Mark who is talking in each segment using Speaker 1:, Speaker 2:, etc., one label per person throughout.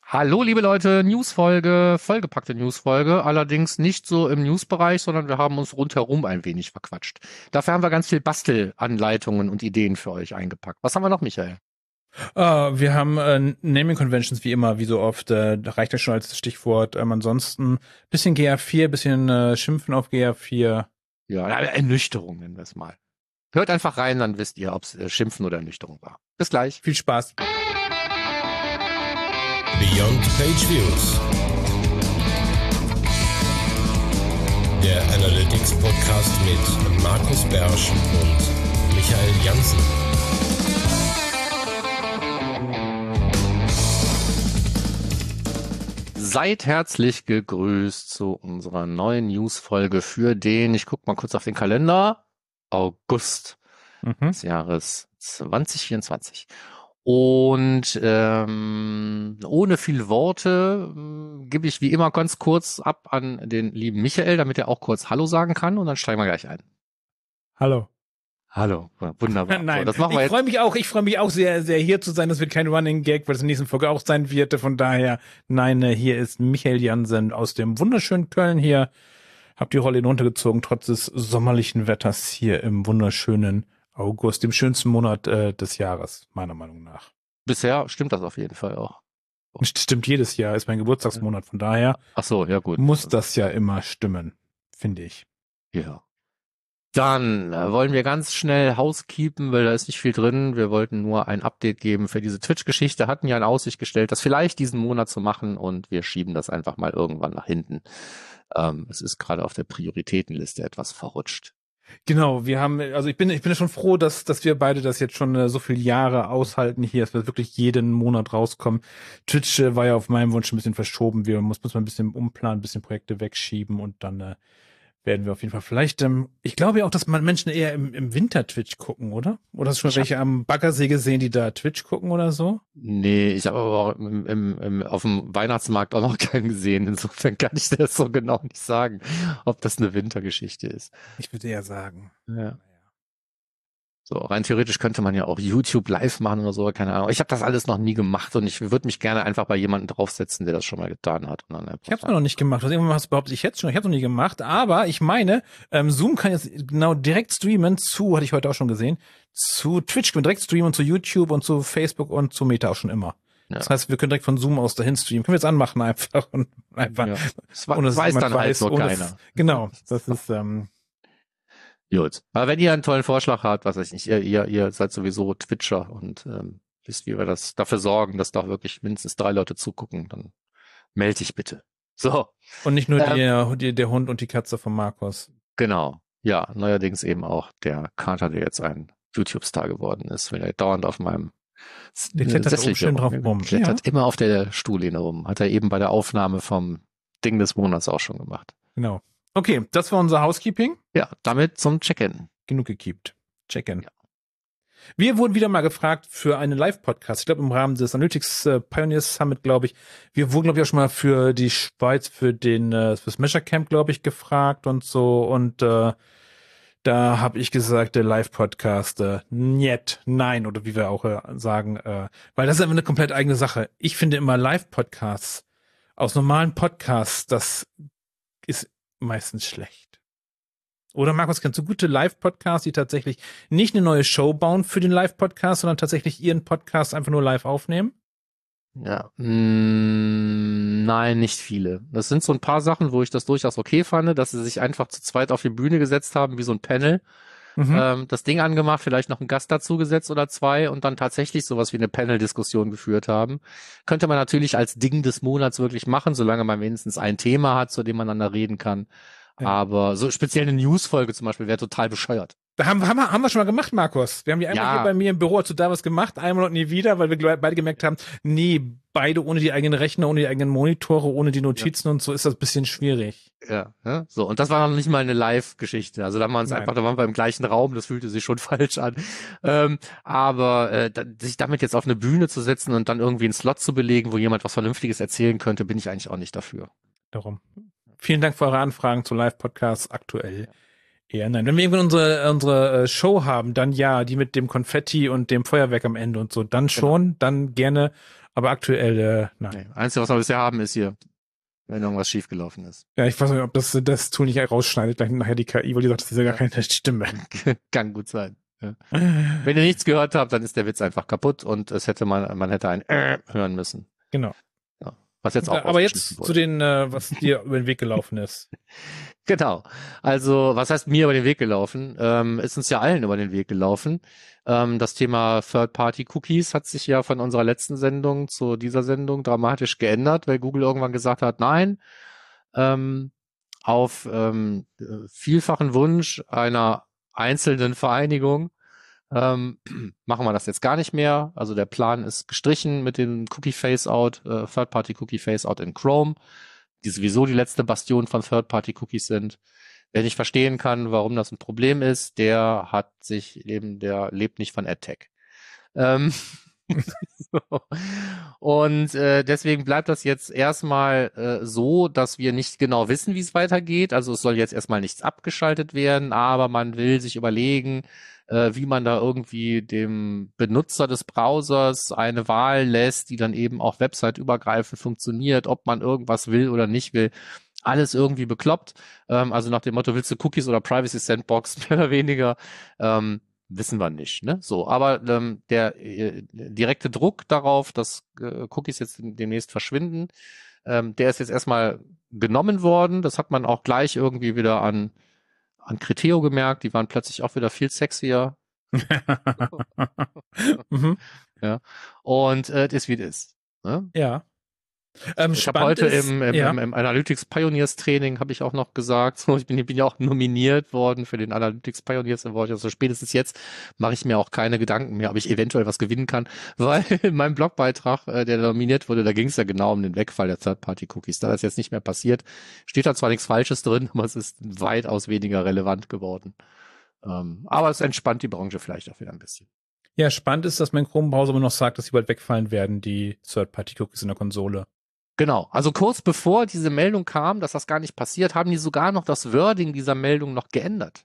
Speaker 1: Hallo, liebe Leute, Newsfolge, vollgepackte Newsfolge, allerdings nicht so im Newsbereich, sondern wir haben uns rundherum ein wenig verquatscht. Dafür haben wir ganz viel Bastelanleitungen und Ideen für euch eingepackt. Was haben wir noch, Michael?
Speaker 2: Wir haben Naming Conventions wie immer, wie so oft. Da reicht das schon als Stichwort. Ansonsten bisschen GA4, bisschen Schimpfen auf GA4.
Speaker 1: Ja, Ernüchterung nennen wir es mal. Hört einfach rein, dann wisst ihr, ob es Schimpfen oder Ernüchterung war. Bis gleich.
Speaker 2: Viel Spaß.
Speaker 3: Beyond Page Views. Der Analytics Podcast mit Markus Bersch und Michael Janssen.
Speaker 1: Seid herzlich gegrüßt zu unserer neuen Newsfolge für den, ich guck mal kurz auf den Kalender, August des Jahres 2024. Und ohne viel Worte gebe ich wie immer ganz kurz ab an den lieben Michael, damit er auch kurz Hallo sagen kann, und dann steigen wir gleich ein.
Speaker 2: Hallo.
Speaker 1: Hallo, wunderbar.
Speaker 2: Nein,
Speaker 1: so, das machen wir
Speaker 2: ich freue mich auch sehr, sehr hier zu sein. Das wird kein Running Gag, weil es in der nächsten Folge auch sein wird. Von daher, nein, hier ist Michael Janssen aus dem wunderschönen Köln hier. Hab die Rolle runtergezogen, trotz des sommerlichen Wetters hier im wunderschönen August, dem schönsten Monat des Jahres, meiner Meinung nach.
Speaker 1: Bisher stimmt das auf jeden Fall auch.
Speaker 2: Stimmt, jedes Jahr ist mein Geburtstagsmonat, von daher
Speaker 1: Ach so, ja gut.
Speaker 2: Muss das ja immer stimmen, finde ich.
Speaker 1: Ja. Dann wollen wir ganz schnell housekeepen, weil da ist nicht viel drin. Wir wollten nur ein Update geben für diese Twitch-Geschichte, hatten ja in Aussicht gestellt, das vielleicht diesen Monat zu machen, und wir schieben das einfach mal irgendwann nach hinten. Es ist gerade auf der Prioritätenliste etwas verrutscht.
Speaker 2: Genau, ich bin ja schon froh, dass wir beide das jetzt schon so viele Jahre aushalten hier, dass wir wirklich jeden Monat rauskommen. Twitch war ja auf meinem Wunsch ein bisschen verschoben. Wir muss man ein bisschen umplanen, ein bisschen Projekte wegschieben, und dann werden wir auf jeden Fall vielleicht, ich glaube ja auch, dass man Menschen eher im Winter Twitch gucken, oder? Oder hast du schon welche am Baggersee gesehen, die da Twitch gucken oder so?
Speaker 1: Nee, ich habe aber auch auf dem Weihnachtsmarkt auch noch keinen gesehen. Insofern kann ich das so genau nicht sagen, ob das eine Wintergeschichte ist.
Speaker 2: Ich würde eher sagen.
Speaker 1: Ja. So, rein theoretisch könnte man ja auch YouTube live machen oder so, keine Ahnung. Ich habe das alles noch nie gemacht, und ich würde mich gerne einfach bei jemandem draufsetzen, der das schon mal getan hat. Und dann
Speaker 2: ich habe es noch nicht gemacht. Irgendwann hast du behauptet, ich hätte es schon. Ich habe es noch nie gemacht. Aber ich meine, Zoom kann jetzt genau direkt streamen hatte ich heute auch schon gesehen, zu Twitch können wir direkt streamen, und zu YouTube und zu Facebook und zu Meta auch schon immer. Ja. Das heißt, wir können direkt von Zoom aus dahin streamen. Können wir jetzt anmachen einfach. Und einfach.
Speaker 1: Ja. Das weiß dann halt nur keiner.
Speaker 2: Genau, das ist...
Speaker 1: Gut. Aber wenn ihr einen tollen Vorschlag habt, was weiß ich nicht, ihr seid sowieso Twitcher und wisst, wie wir das dafür sorgen, dass da wirklich mindestens 3 Leute zugucken, dann melde dich bitte. So.
Speaker 2: Und nicht nur der Hund und die Katze von Markus.
Speaker 1: Genau. Ja, neuerdings eben auch der Kater, der jetzt ein YouTube-Star geworden ist, weil er dauernd auf meinem
Speaker 2: Sessel schön drauf rum.
Speaker 1: Klettert immer auf der Stuhllehne rum. Hat er eben bei der Aufnahme vom Ding des Monats auch schon gemacht.
Speaker 2: Genau. Okay, das war unser Housekeeping.
Speaker 1: Ja, damit zum Check-in.
Speaker 2: Genug gekeept. Check-in. Ja. Wir wurden wieder mal gefragt für einen Live-Podcast. Ich glaube, im Rahmen des Analytics Pioneers Summit, glaube ich. Wir wurden, glaube ich, auch schon mal für die Schweiz, fürs Measure Camp, glaube ich, gefragt und so. Und da habe ich gesagt, der Live-Podcast, nein, oder wie wir auch sagen, weil das ist einfach eine komplett eigene Sache. Ich finde immer Live-Podcasts aus normalen Podcasts, das ist meistens schlecht. Oder Markus, kennst du gute Live-Podcasts, die tatsächlich nicht eine neue Show bauen für den Live-Podcast, sondern tatsächlich ihren Podcast einfach nur live aufnehmen?
Speaker 1: Ja, nein, nicht viele. Das sind so ein paar Sachen, wo ich das durchaus okay fand, dass sie sich einfach zu zweit auf die Bühne gesetzt haben, wie so ein Panel. Das Ding angemacht, vielleicht noch einen Gast dazu gesetzt oder 2 und dann tatsächlich sowas wie eine Panel-Diskussion geführt haben. Könnte man natürlich als Ding des Monats wirklich machen, solange man wenigstens ein Thema hat, zu dem man dann da reden kann. Ja. Aber so speziell eine News-Folge zum Beispiel wäre total bescheuert.
Speaker 2: Haben wir schon mal gemacht, Markus. Wir haben die einmal hier bei mir im Büro, als du da was gemacht, einmal und nie wieder, weil wir beide gemerkt haben, beide ohne die eigenen Rechner, ohne die eigenen Monitore, ohne die Notizen und so ist das ein bisschen schwierig.
Speaker 1: Ja, so. Und das war noch nicht mal eine Live-Geschichte. Also da waren wir im gleichen Raum, das fühlte sich schon falsch an. Aber sich damit jetzt auf eine Bühne zu setzen und dann irgendwie einen Slot zu belegen, wo jemand was Vernünftiges erzählen könnte, bin ich eigentlich auch nicht dafür.
Speaker 2: Darum. Vielen Dank für eure Anfragen zu Live-Podcasts aktuell. Eher nein. Wenn wir irgendwann unsere Show haben, dann ja, die mit dem Konfetti und dem Feuerwerk am Ende und so, dann schon, dann gerne Aber aktuell, nein.
Speaker 1: Nee, Einzige, was wir bisher haben, ist hier, wenn irgendwas schiefgelaufen ist.
Speaker 2: Ja, ich weiß nicht, ob das Tool nicht rausschneidet, gleich nachher die KI, weil die sagt, das ist ja gar keine Stimme.
Speaker 1: Kann gut sein. Ja. Wenn ihr nichts gehört habt, dann ist der Witz einfach kaputt und man hätte ein hören müssen.
Speaker 2: Genau.
Speaker 1: Ja. Was jetzt auch
Speaker 2: aber jetzt zu den, was dir über den Weg gelaufen ist.
Speaker 1: Genau. Also, was heißt mir über den Weg gelaufen? Ist uns ja allen über den Weg gelaufen. Das Thema Third-Party-Cookies hat sich ja von unserer letzten Sendung zu dieser Sendung dramatisch geändert, weil Google irgendwann gesagt hat, nein, auf vielfachen Wunsch einer einzelnen Vereinigung machen wir das jetzt gar nicht mehr. Also der Plan ist gestrichen mit dem Cookie Phase-Out, Third-Party Cookie Phase-Out in Chrome, die sowieso die letzte Bastion von Third-Party Cookies sind. Wer nicht verstehen kann, warum das ein Problem ist, der lebt nicht von AdTech. So. Und deswegen bleibt das jetzt erstmal so, dass wir nicht genau wissen, wie es weitergeht. Also es soll jetzt erstmal nichts abgeschaltet werden, aber man will sich überlegen, wie man da irgendwie dem Benutzer des Browsers eine Wahl lässt, die dann eben auch website-übergreifend funktioniert, ob man irgendwas will oder nicht will. Alles irgendwie bekloppt. Also nach dem Motto, willst du Cookies oder Privacy Sandbox, mehr oder weniger. Wissen wir nicht, ne? So, aber der direkte Druck darauf, dass Cookies jetzt demnächst verschwinden, der ist jetzt erstmal genommen worden. Das hat man auch gleich irgendwie wieder an Criteo gemerkt. Die waren plötzlich auch wieder viel sexier.
Speaker 2: Mhm.
Speaker 1: Ja. Und das ist wie es ist. Ne?
Speaker 2: Ja.
Speaker 1: Ich habe heute im Analytics Pioneers Training habe ich auch noch gesagt, so, ich bin ja auch nominiert worden für den Analytics Pioneers Award. Also spätestens jetzt mache ich mir auch keine Gedanken mehr, ob ich eventuell was gewinnen kann, weil in meinem Blogbeitrag, der nominiert wurde, da ging es ja genau um den Wegfall der Third-Party-Cookies. Da das jetzt nicht mehr passiert, steht da zwar nichts Falsches drin, aber es ist weitaus weniger relevant geworden. Aber es entspannt die Branche vielleicht auch wieder ein bisschen.
Speaker 2: Ja, spannend ist, dass mein Chrome-Browser immer noch sagt, dass sie bald wegfallen werden, die Third-Party-Cookies in der Konsole.
Speaker 1: Genau, also kurz bevor diese Meldung kam, dass das gar nicht passiert, haben die sogar noch das Wording dieser Meldung noch geändert.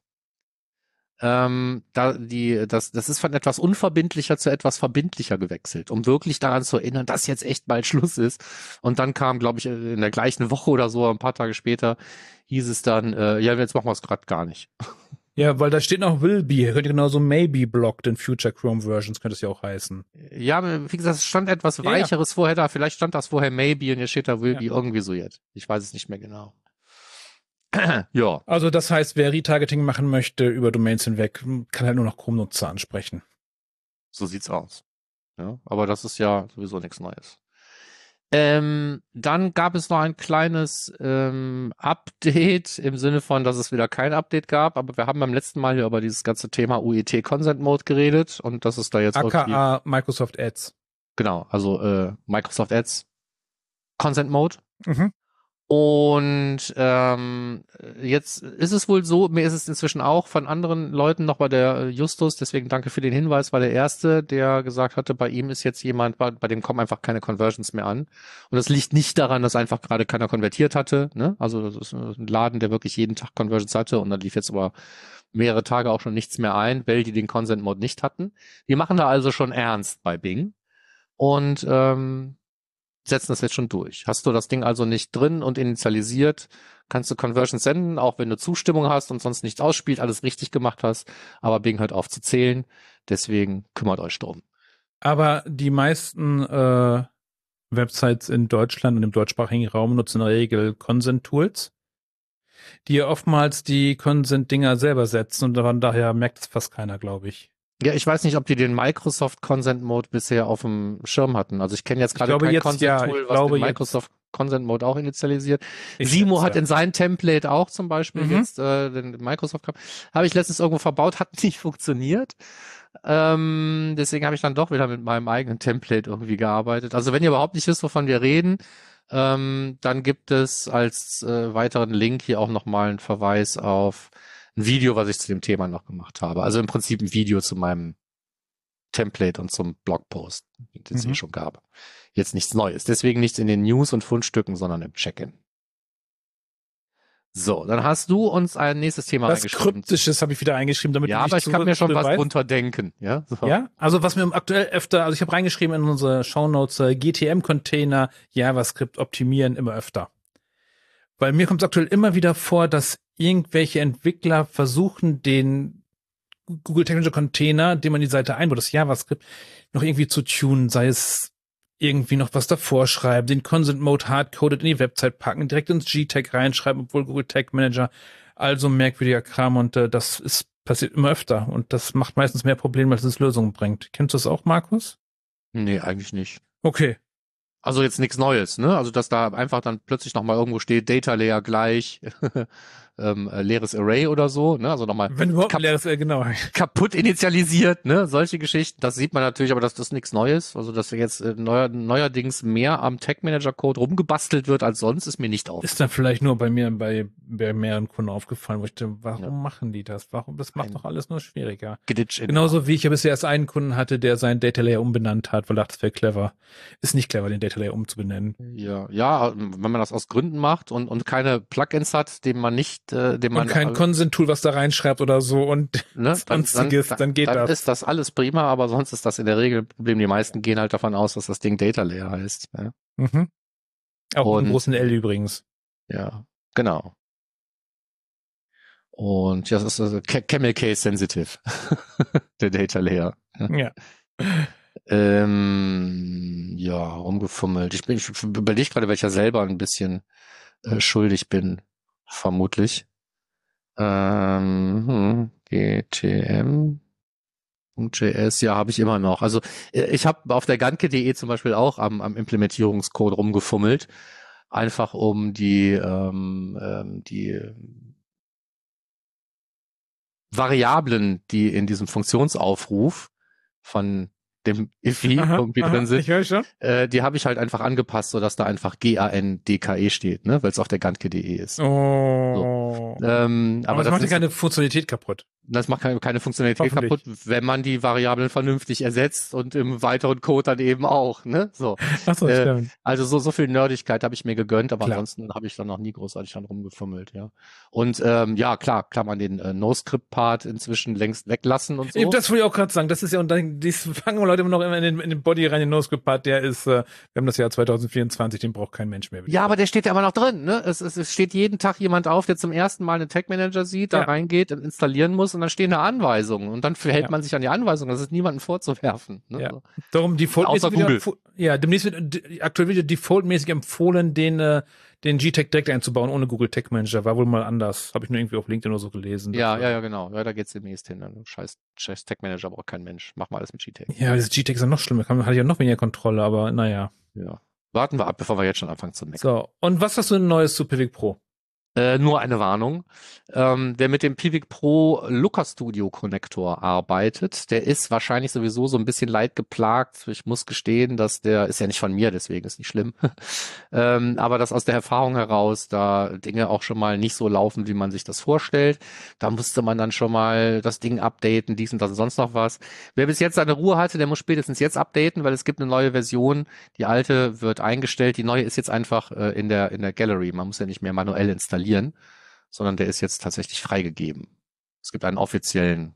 Speaker 1: Das ist von etwas unverbindlicher zu etwas verbindlicher gewechselt, um wirklich daran zu erinnern, dass jetzt echt bald Schluss ist. Und dann kam, glaube ich, in der gleichen Woche oder so, ein paar Tage später, hieß es dann, ja, jetzt machen wir es gerade gar nicht.
Speaker 2: Ja, weil da steht noch will be. Könnte genauso maybe blocked in future Chrome Versions, könnte es ja auch heißen.
Speaker 1: Ja, wie gesagt, es stand etwas Weicheres vorher da. Vielleicht stand das vorher maybe und jetzt steht da will be irgendwie so jetzt. Ich weiß es nicht mehr genau. Ja.
Speaker 2: Also das heißt, wer Retargeting machen möchte über Domains hinweg, kann halt nur noch Chrome-Nutzer ansprechen.
Speaker 1: So sieht's aus. Ja, aber das ist ja sowieso nichts Neues. Dann gab es noch ein kleines Update im Sinne von, dass es wieder kein Update gab, aber wir haben beim letzten Mal hier über dieses ganze Thema UET Consent Mode geredet und das ist da jetzt
Speaker 2: aka Microsoft Ads.
Speaker 1: Genau, also Microsoft Ads Consent Mode.
Speaker 2: Mhm.
Speaker 1: Und jetzt ist es wohl so, mir ist es inzwischen auch von anderen Leuten noch bei der Justus, deswegen danke für den Hinweis, war der Erste, der gesagt hatte, bei ihm ist jetzt jemand, bei dem kommen einfach keine Conversions mehr an. Und das liegt nicht daran, dass einfach gerade keiner konvertiert hatte, ne? Also das ist ein Laden, der wirklich jeden Tag Conversions hatte und dann lief jetzt aber mehrere Tage auch schon nichts mehr ein, weil die den Consent Mode nicht hatten. Die machen da also schon ernst bei Bing. Und setzen das jetzt schon durch. Hast du das Ding also nicht drin und initialisiert, kannst du Conversions senden, auch wenn du Zustimmung hast und sonst nichts ausspielt, alles richtig gemacht hast, aber Bing hört auf zu zählen, deswegen kümmert euch drum.
Speaker 2: Aber die meisten Websites in Deutschland und im deutschsprachigen Raum nutzen in der Regel Consent-Tools, die ja oftmals die Consent-Dinger selber setzen und von daher merkt es fast keiner, glaube ich.
Speaker 1: Ja, ich weiß nicht, ob die den Microsoft Consent Mode bisher auf dem Schirm hatten. Also ich kenne jetzt gerade kein Consent-Tool, was den Microsoft Consent Mode auch initialisiert. Simo hat in sein Template auch zum Beispiel jetzt den Microsoft. Habe ich letztens irgendwo verbaut, hat nicht funktioniert. Deswegen habe ich dann doch wieder mit meinem eigenen Template irgendwie gearbeitet. Also wenn ihr überhaupt nicht wisst, wovon wir reden, dann gibt es als weiteren Link hier auch nochmal einen Verweis auf ein Video, was ich zu dem Thema noch gemacht habe. Also im Prinzip ein Video zu meinem Template und zum Blogpost, den es schon gab. Jetzt nichts Neues. Deswegen nichts in den News und Fundstücken, sondern im Check-in. So, dann hast du uns ein nächstes Thema
Speaker 2: Was
Speaker 1: reingeschrieben.
Speaker 2: Kryptisches habe ich wieder eingeschrieben, damit
Speaker 1: Ja,
Speaker 2: du nicht
Speaker 1: aber ich kann mir schon was
Speaker 2: weißt.
Speaker 1: drunter denken. Ja, so.
Speaker 2: Ja, also was mir aktuell öfter, also ich habe reingeschrieben in unsere Shownotes, GTM-Container, JavaScript optimieren immer öfter. Weil mir kommt es aktuell immer wieder vor, dass irgendwelche Entwickler versuchen, den Google Tag Manager Container, den man in die Seite einbaut, das JavaScript, noch irgendwie zu tunen, sei es irgendwie noch was davor schreiben, den Consent Mode hardcoded in die Website packen, direkt ins G-Tag reinschreiben, obwohl Google Tag Manager also merkwürdiger Kram und das ist passiert immer öfter und das macht meistens mehr Probleme, als es Lösungen bringt. Kennst du das auch, Markus?
Speaker 1: Nee, eigentlich nicht.
Speaker 2: Okay.
Speaker 1: Also jetzt nichts Neues, ne? Also dass da einfach dann plötzlich nochmal irgendwo steht, Data Layer gleich leeres Array oder so, ne? Also nochmal
Speaker 2: Wenn überhaupt leeres, genau.
Speaker 1: kaputt initialisiert, ne? Solche Geschichten, das sieht man natürlich, aber das ist nichts Neues. Also dass jetzt neuerdings mehr am Tag Manager Code rumgebastelt wird als sonst, ist mir nicht aufgefallen.
Speaker 2: Ist dann vielleicht nur bei mir bei mehreren Kunden aufgefallen, wo ich dachte, warum machen die das? Warum? Das macht doch alles nur schwieriger. Genauso wie ich ja bisher erst einen Kunden hatte, der seinen Data Layer umbenannt hat, weil er dachte, das wäre clever. Ist nicht clever, den Data Layer umzubenennen.
Speaker 1: Ja, wenn man das aus Gründen macht und keine Plugins hat, dem man nicht,
Speaker 2: und kein Consent-Tool, was da reinschreibt oder so und
Speaker 1: ne,
Speaker 2: sonstiges, dann geht das.
Speaker 1: Dann ist das alles prima, aber sonst ist das in der Regel ein Problem. Die meisten gehen halt davon aus, dass das Ding Data Layer heißt. Ja.
Speaker 2: Mhm. Auch mit einem großen L übrigens.
Speaker 1: Ja, genau. Und ja, das ist also Camel Case Sensitive, der Data Layer.
Speaker 2: Ja.
Speaker 1: Ja, rumgefummelt. Ich überlege gerade, welcher selber ein bisschen schuldig bin, vermutlich. GTM.js, ja, habe ich immer noch. Also ich habe auf der Ganke.de zum Beispiel auch am Implementierungscode rumgefummelt, einfach um die Variablen, die in diesem Funktionsaufruf von dem IFI irgendwie drin sind,
Speaker 2: ich höre schon.
Speaker 1: Die habe ich halt einfach angepasst, sodass da einfach GANDKE steht, ne, weil es auf der Ganke.de ist.
Speaker 2: Oh.
Speaker 1: So.
Speaker 2: Aber das macht ja keine Funktionalität kaputt.
Speaker 1: Das macht keine Funktionalität kaputt, wenn man die Variablen vernünftig ersetzt und im weiteren Code dann eben auch, ne? So.
Speaker 2: Ach so, stimmt.
Speaker 1: Also so viel Nerdigkeit habe ich mir gegönnt, aber
Speaker 2: klar.
Speaker 1: Ansonsten habe ich dann noch nie großartig dran rumgefummelt, ja. Und ja, klar, kann man den NoScript-Part inzwischen längst weglassen und so.
Speaker 2: Das wollte ich auch gerade sagen. Das ist ja, und dann fangen Leute immer noch in den Body rein, den NoScript-Part, der ist, wir haben das Jahr 2024, den braucht kein Mensch mehr.
Speaker 1: Ja, aber der steht ja immer noch drin, ne? Es steht jeden Tag jemand auf, der zum ersten Mal einen Tag Manager sieht, da reingeht und installieren muss und dann stehen da Anweisungen und dann verhält man sich an die Anweisungen. Das ist niemandem vorzuwerfen. Ne?
Speaker 2: Ja. Darum defaultmäßig demnächst wird aktuell wieder defaultmäßig empfohlen, den G-Tag direkt einzubauen ohne Google Tag Manager. War wohl mal anders. Habe ich nur irgendwie auf LinkedIn oder so gelesen.
Speaker 1: Ja, genau. Ja, da geht's demnächst hin. Scheiß Tag Manager braucht kein Mensch. Mach mal alles mit G-Tag.
Speaker 2: Ja, das G-Tag ist ja noch schlimmer. Hatte ja noch weniger Kontrolle, aber naja.
Speaker 1: Ja. Warten wir ab, bevor wir jetzt schon anfangen zu meckern.
Speaker 2: So, und was hast du denn Neues zu Pivik Pro?
Speaker 1: Nur eine Warnung. Wer mit dem Pivik Pro Looker Studio Connector arbeitet, der ist wahrscheinlich sowieso so ein bisschen leidgeplagt. Ich muss gestehen, dass der ist ja nicht von mir, deswegen ist nicht schlimm. Aber dass aus der Erfahrung heraus da Dinge auch schon mal nicht so laufen, wie man sich das vorstellt. Da musste man dann schon mal das Ding updaten, dies und das und sonst noch was. Wer bis jetzt seine Ruhe hatte, der muss spätestens jetzt updaten, weil es gibt eine neue Version. Die alte wird eingestellt, die neue ist jetzt einfach in der Gallery. Man muss ja nicht mehr manuell installieren, sondern der ist jetzt tatsächlich freigegeben. Es gibt einen offiziellen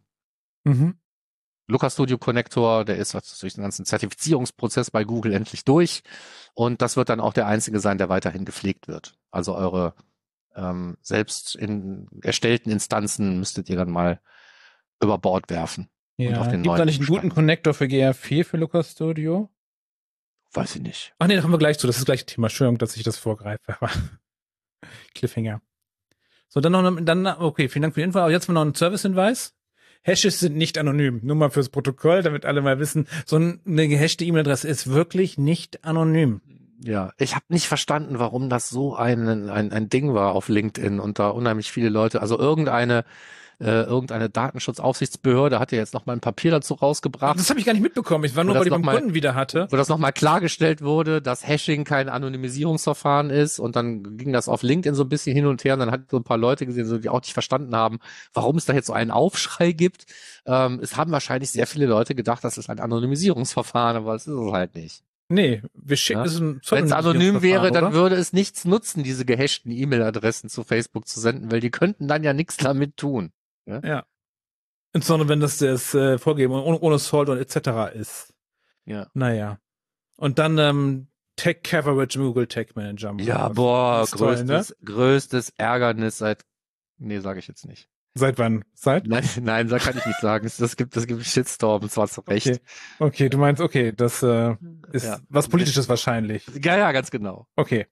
Speaker 1: Looker Studio Connector, der ist durch den ganzen Zertifizierungsprozess bei Google endlich durch und das wird dann auch der einzige sein, der weiterhin gepflegt wird. Also eure selbst in erstellten Instanzen müsstet ihr dann mal über Bord werfen.
Speaker 2: Ja,
Speaker 1: und auf den
Speaker 2: gibt da nicht einen guten Connector für GR4 für Looker Studio?
Speaker 1: Weiß ich nicht.
Speaker 2: Ach nee, da kommen wir gleich zu. Das ist gleich Thema. Entschuldigung, dass ich das vorgreife. Cliffhanger. So, okay, vielen Dank für die Info. Aber jetzt noch ein Service-Hinweis. Hashes sind nicht anonym. Nur mal fürs Protokoll, damit alle mal wissen, so eine gehashte E-Mail-Adresse ist wirklich nicht anonym.
Speaker 1: Ja, ich habe nicht verstanden, warum das so ein Ding war auf LinkedIn und da unheimlich viele Leute, also irgendeine Datenschutzaufsichtsbehörde hat ja jetzt noch mal ein Papier dazu rausgebracht.
Speaker 2: Das habe ich gar nicht mitbekommen. Ich war nur, weil ich beim Kunden wieder hatte.
Speaker 1: Wo das nochmal klargestellt wurde, dass Hashing kein Anonymisierungsverfahren ist und dann ging das auf LinkedIn so ein bisschen hin und her und dann hat so ein paar Leute gesehen, die auch nicht verstanden haben, warum es da jetzt so einen Aufschrei gibt. Es haben wahrscheinlich sehr viele Leute gedacht, das ist ein Anonymisierungsverfahren, aber es ist es halt nicht.
Speaker 2: Nee, wir schicken es
Speaker 1: Wenn es anonym wäre, dann würde es nichts nutzen, diese Wenn es anonym wäre, dann würde es nichts nutzen, diese gehashten E-Mail-Adressen zu Facebook zu senden, weil die könnten dann ja nichts damit tun.
Speaker 2: Ja. Insbesondere wenn das Vorgeben ohne Salt und etc. ist.
Speaker 1: Ja.
Speaker 2: Naja. Und dann Tech Coverage Google Tech Manager.
Speaker 1: Ja, boah, größtes Ärgernis sage ich jetzt nicht.
Speaker 2: Seit wann?
Speaker 1: Nein, da kann ich nicht sagen. Das gibt Shitstorm, und zwar zu Recht.
Speaker 2: Okay, du meinst, das ist was Politisches wahrscheinlich.
Speaker 1: Ja, ganz genau.
Speaker 2: Okay.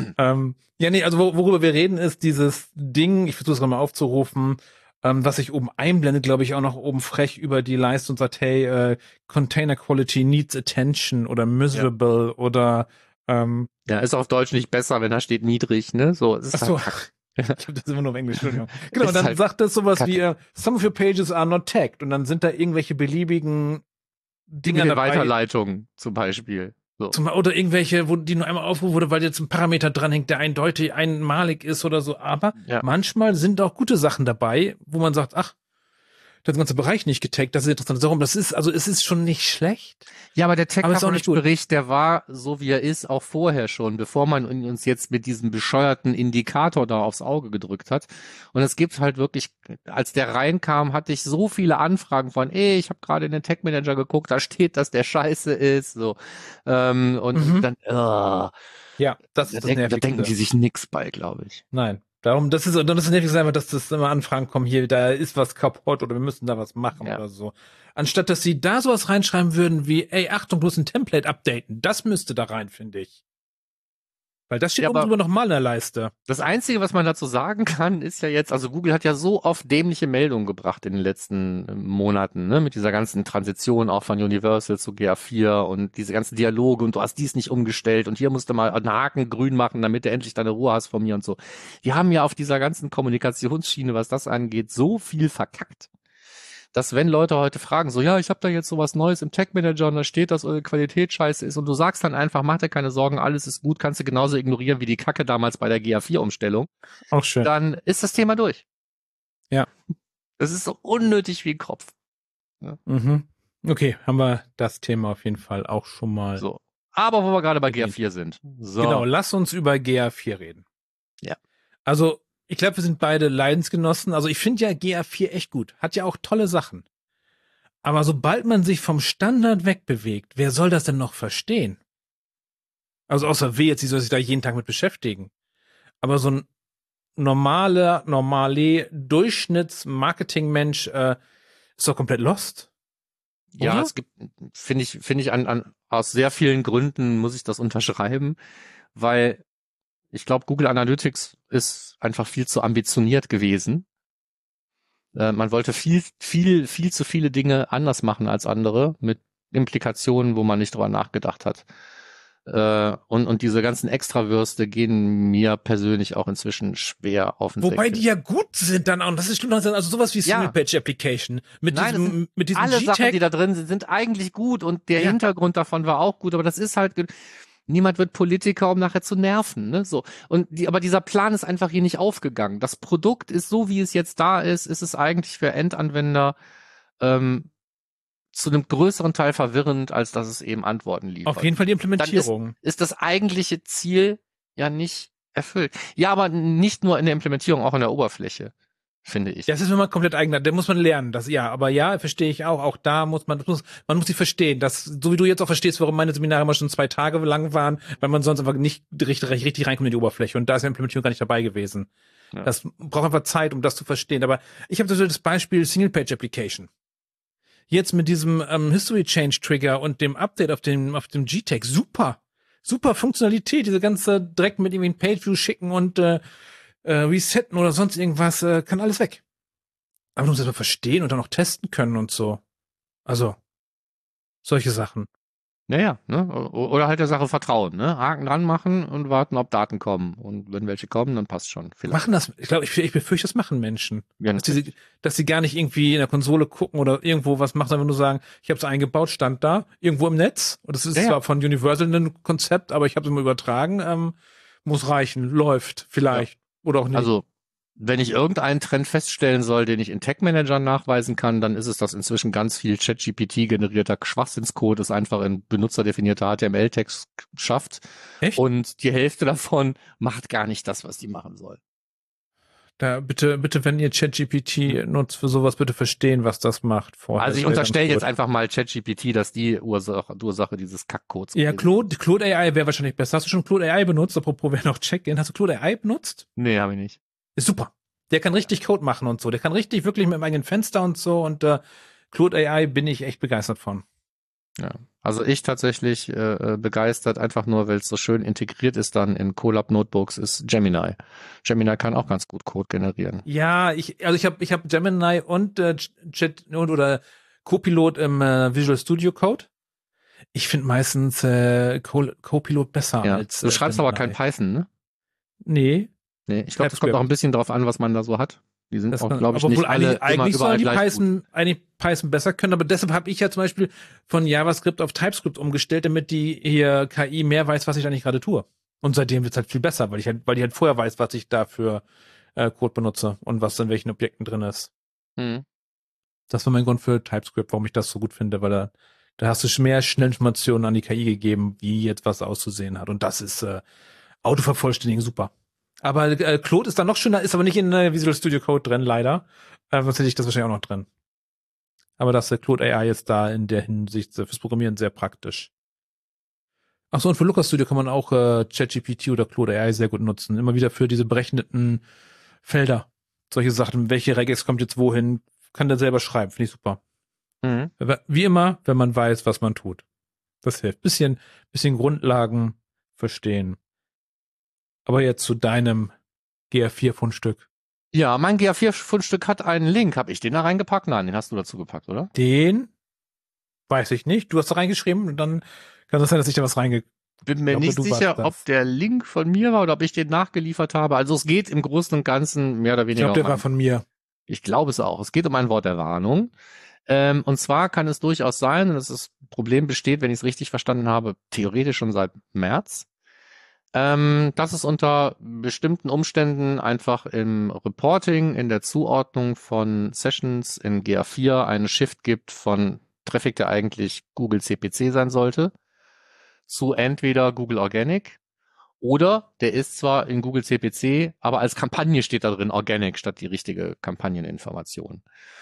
Speaker 2: Also worüber wir reden, ist dieses Ding, ich versuche es mal aufzurufen, was sich oben einblendet, glaube ich, auch noch oben frech über die Leiste und sagt, hey, Container Quality needs attention oder miserable oder
Speaker 1: ist auf Deutsch nicht besser, wenn da steht niedrig, ne? So, es ist
Speaker 2: Achso. Ich habe das immer nur auf Englisch, Entschuldigung. Genau, und dann halt sagt das sowas wie, some of your pages are not tagged. Und dann sind da irgendwelche beliebigen Dinger dabei.
Speaker 1: Weiterleitungen zum Beispiel. So.
Speaker 2: Oder irgendwelche, die nur einmal aufgerufen wurde, weil jetzt ein Parameter dranhängt, der eindeutig einmalig ist oder so. Aber manchmal sind auch gute Sachen dabei, wo man sagt, ach, der ganze Bereich nicht getaggt, das ist interessant. Darum, es ist schon nicht schlecht.
Speaker 1: Ja, aber der Tech-Coverage-Bericht, der war so wie er ist, auch vorher schon, bevor man uns jetzt mit diesem bescheuerten Indikator da aufs Auge gedrückt hat. Und es gibt halt wirklich, als der reinkam, hatte ich so viele Anfragen von, ich habe gerade in den Tech-Manager geguckt, da steht, dass der scheiße ist, so. Dann,
Speaker 2: ja, das ist das Nervige.
Speaker 1: Da denken die sich nix bei, glaube ich.
Speaker 2: Nein. Das ist nervig einfach, dass das immer Anfragen kommen, hier, da ist was kaputt oder wir müssen da was machen oder so. Anstatt, dass sie da sowas reinschreiben würden wie, Achtung, bloß ein Template updaten. Das müsste da rein, finde ich. Weil das steht oben drüber nochmal in der Leiste.
Speaker 1: Das Einzige, was man dazu sagen kann, ist ja jetzt, also Google hat ja so oft dämliche Meldungen gebracht in den letzten Monaten, ne, mit dieser ganzen Transition auch von Universal zu GA4 und diese ganzen Dialoge und du hast dies nicht umgestellt und hier musst du mal einen Haken grün machen, damit du endlich deine Ruhe hast von mir und so. Die haben ja auf dieser ganzen Kommunikationsschiene, was das angeht, so viel verkackt, dass wenn Leute heute fragen, so, ich habe da jetzt sowas Neues im Tech Manager und da steht, dass eure Qualität scheiße ist und du sagst dann einfach, mach dir keine Sorgen, alles ist gut, kannst du genauso ignorieren wie die Kacke damals bei der GA4-Umstellung.
Speaker 2: Auch schön.
Speaker 1: Dann ist das Thema durch.
Speaker 2: Ja.
Speaker 1: Es ist so unnötig wie ein Kopf.
Speaker 2: Ja. Okay, haben wir das Thema auf jeden Fall auch schon mal.
Speaker 1: So. Aber wo wir gerade bei GA4 sind. So.
Speaker 2: Genau, lass uns über GA4 reden.
Speaker 1: Ja.
Speaker 2: Also, ich glaube, wir sind beide Leidensgenossen. Also ich finde ja GA4 echt gut. Hat ja auch tolle Sachen. Aber sobald man sich vom Standard wegbewegt, wer soll das denn noch verstehen? Also außer jetzt, die soll sich da jeden Tag mit beschäftigen. Aber so ein normale Durchschnitts-Marketing-Mensch ist doch komplett lost.
Speaker 1: Ja,
Speaker 2: oder?
Speaker 1: es gibt, finde ich aus sehr vielen Gründen muss ich das unterschreiben, weil ich glaube, Google Analytics ist einfach viel zu ambitioniert gewesen. Man wollte viel zu viele Dinge anders machen als andere, mit Implikationen, wo man nicht drüber nachgedacht hat. Und diese ganzen Extrawürste gehen mir persönlich auch inzwischen schwer auf den Sack.
Speaker 2: Wobei die ja gut sind dann auch. Und das ist schlimm, also sowas wie Single Page Application. Mit diesem
Speaker 1: alle Sachen, die da drin sind eigentlich gut und der Hintergrund davon war auch gut, aber das ist halt, niemand wird Politiker, um nachher zu nerven, ne, so. Aber dieser Plan ist einfach hier nicht aufgegangen. Das Produkt ist so, wie es jetzt da ist es eigentlich für Endanwender, zu einem größeren Teil verwirrend, als dass es eben Antworten liefert.
Speaker 2: Auf jeden Fall die Implementierung.
Speaker 1: Dann ist das eigentliche Ziel ja nicht erfüllt. Ja, aber nicht nur in der Implementierung, auch in der Oberfläche, finde ich.
Speaker 2: Das ist immer komplett eigener. Da muss man lernen. Aber verstehe ich auch. Auch da muss man sie verstehen. So wie du jetzt auch verstehst, warum meine Seminare immer schon 2 Tage lang waren, weil man sonst einfach nicht richtig reinkommt in die Oberfläche. Und da ist die Implementierung gar nicht dabei gewesen. Ja. Das braucht einfach Zeit, um das zu verstehen. Aber ich habe das Beispiel Single Page Application. Jetzt mit diesem History Change Trigger und dem Update auf dem GTAG, super Funktionalität, diese ganze direkt mit irgendwie ein Pageview schicken und resetten oder sonst irgendwas, kann alles weg. Aber du musst das mal verstehen und dann auch testen können und so. Also, solche Sachen.
Speaker 1: Naja, ne? Oder halt der Sache vertrauen, ne? Haken dran machen und warten, ob Daten kommen. Und wenn welche kommen, dann passt schon.
Speaker 2: Vielleicht. Machen das, ich glaube, ich befürchte, das machen Menschen.
Speaker 1: Ja,
Speaker 2: dass sie gar nicht irgendwie in der Konsole gucken oder irgendwo was machen, sondern nur sagen, ich habe es eingebaut, stand da, irgendwo im Netz. Und das ist zwar von Universal ein Konzept, aber ich habe es immer übertragen. Muss reichen, läuft, vielleicht. Oder auch nicht.
Speaker 1: Also, Wenn ich irgendeinen Trend feststellen soll, den ich in Tech-Managern nachweisen kann, dann ist es, dass inzwischen ganz viel ChatGPT-generierter Schwachsinnscode es einfach in benutzerdefinierte HTML-Text schafft.
Speaker 2: Echt?
Speaker 1: Und die Hälfte davon macht gar nicht das, was die machen soll.
Speaker 2: Da bitte, wenn ihr ChatGPT nutzt für sowas, bitte verstehen, was das macht vorher.
Speaker 1: Also ich unterstelle jetzt einfach mal ChatGPT, dass die Ursache dieses Kackcodes
Speaker 2: Ja,
Speaker 1: ist.
Speaker 2: Claude AI wäre wahrscheinlich besser. Hast du schon Claude AI benutzt? Apropos, wer noch check-in. Hast du Claude AI benutzt?
Speaker 1: Nee, habe ich nicht.
Speaker 2: Ist super. Der kann richtig Code machen und so. Der kann richtig wirklich mit dem eigenen Fenster und so. Und Claude AI bin ich echt begeistert von.
Speaker 1: Ja, also ich tatsächlich begeistert, einfach nur, weil es so schön integriert ist dann in Colab Notebooks, ist Gemini. Gemini kann auch ganz gut Code generieren.
Speaker 2: Ja, ich hab Gemini und Chat oder Copilot im Visual Studio Code. Ich finde meistens Copilot besser als
Speaker 1: Du schreibst
Speaker 2: Gemini.
Speaker 1: aber kein Python, ne?
Speaker 2: Nee.
Speaker 1: Nee, ich glaube, das kommt auch ein bisschen drauf an, was man da so hat. Die sind auch, glaube ich, nicht alle
Speaker 2: eigentlich
Speaker 1: immer überall gleich gut.
Speaker 2: Eigentlich Python besser können, aber deshalb habe ich ja zum Beispiel von JavaScript auf TypeScript umgestellt, damit die hier KI mehr weiß, was ich eigentlich gerade tue. Und seitdem wird's halt viel besser, weil die halt vorher weiß, was ich da für Code benutze und was in welchen Objekten drin ist. Das war mein Grund für TypeScript, warum ich das so gut finde, weil da hast du mehr Schnellinformationen an die KI gegeben, wie jetzt was auszusehen hat. Und das ist Autovervollständigen super. Aber Claude ist da noch schöner, ist aber nicht in Visual Studio Code drin, leider. Sonst hätte ich das wahrscheinlich auch noch drin. Aber das Claude AI ist da in der Hinsicht fürs Programmieren sehr praktisch. Ach so, und für Looker Studio kann man auch ChatGPT oder Claude AI sehr gut nutzen. Immer wieder für diese berechneten Felder. Solche Sachen, welche Regex kommt jetzt wohin, kann der selber schreiben. Finde ich super. Aber wie immer, wenn man weiß, was man tut. Das hilft. Bisschen Grundlagen verstehen. Aber jetzt zu deinem GA4-Fundstück.
Speaker 1: Ja, mein GA4-Fundstück hat einen Link. Habe ich den da reingepackt? Nein, den hast du dazu gepackt, oder?
Speaker 2: Den weiß ich nicht. Du hast da reingeschrieben und dann kann es sein, dass ich da was
Speaker 1: Bin mir nicht sicher, ob der Link von mir war oder ob ich den nachgeliefert habe. Also es geht im Großen und Ganzen mehr oder weniger.
Speaker 2: Ich glaube, der war von mir.
Speaker 1: Ich glaube es auch. Es geht um ein Wort der Warnung. Und zwar kann es durchaus sein, und das Problem besteht, wenn ich es richtig verstanden habe, theoretisch schon seit März, dass es unter bestimmten Umständen einfach im Reporting, in der Zuordnung von Sessions in GA4 einen Shift gibt von Traffic, der eigentlich Google CPC sein sollte, zu entweder Google Organic oder der ist zwar in Google CPC, aber als Kampagne steht da drin Organic statt die richtige Kampagneninformation.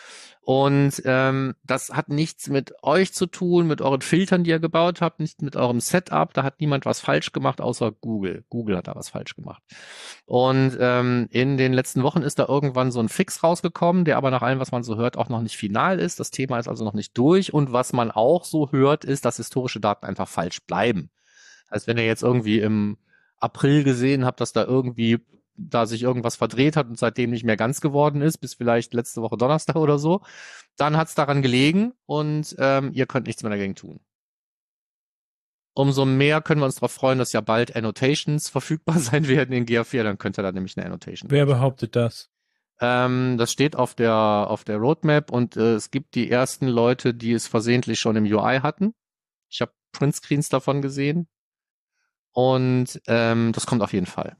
Speaker 1: Und das hat nichts mit euch zu tun, mit euren Filtern, die ihr gebaut habt, nicht mit eurem Setup. Da hat niemand was falsch gemacht, außer Google. Google hat da was falsch gemacht. Und in den letzten Wochen ist da irgendwann so ein Fix rausgekommen, der aber nach allem, was man so hört, auch noch nicht final ist. Das Thema ist also noch nicht durch. Und was man auch so hört, ist, dass historische Daten einfach falsch bleiben. Also wenn ihr jetzt irgendwie im April gesehen habt, dass da sich irgendwas verdreht hat und seitdem nicht mehr ganz geworden ist, bis vielleicht letzte Woche Donnerstag oder so, dann hat's daran gelegen und ihr könnt nichts mehr dagegen tun. Umso mehr können wir uns darauf freuen, dass ja bald Annotations verfügbar sein werden in GA4, dann könnt ihr da nämlich eine Annotation.
Speaker 2: Wer behauptet das?
Speaker 1: Das steht auf der Roadmap und es gibt die ersten Leute, die es versehentlich schon im UI hatten. Ich habe Printscreens davon gesehen und das kommt auf jeden Fall.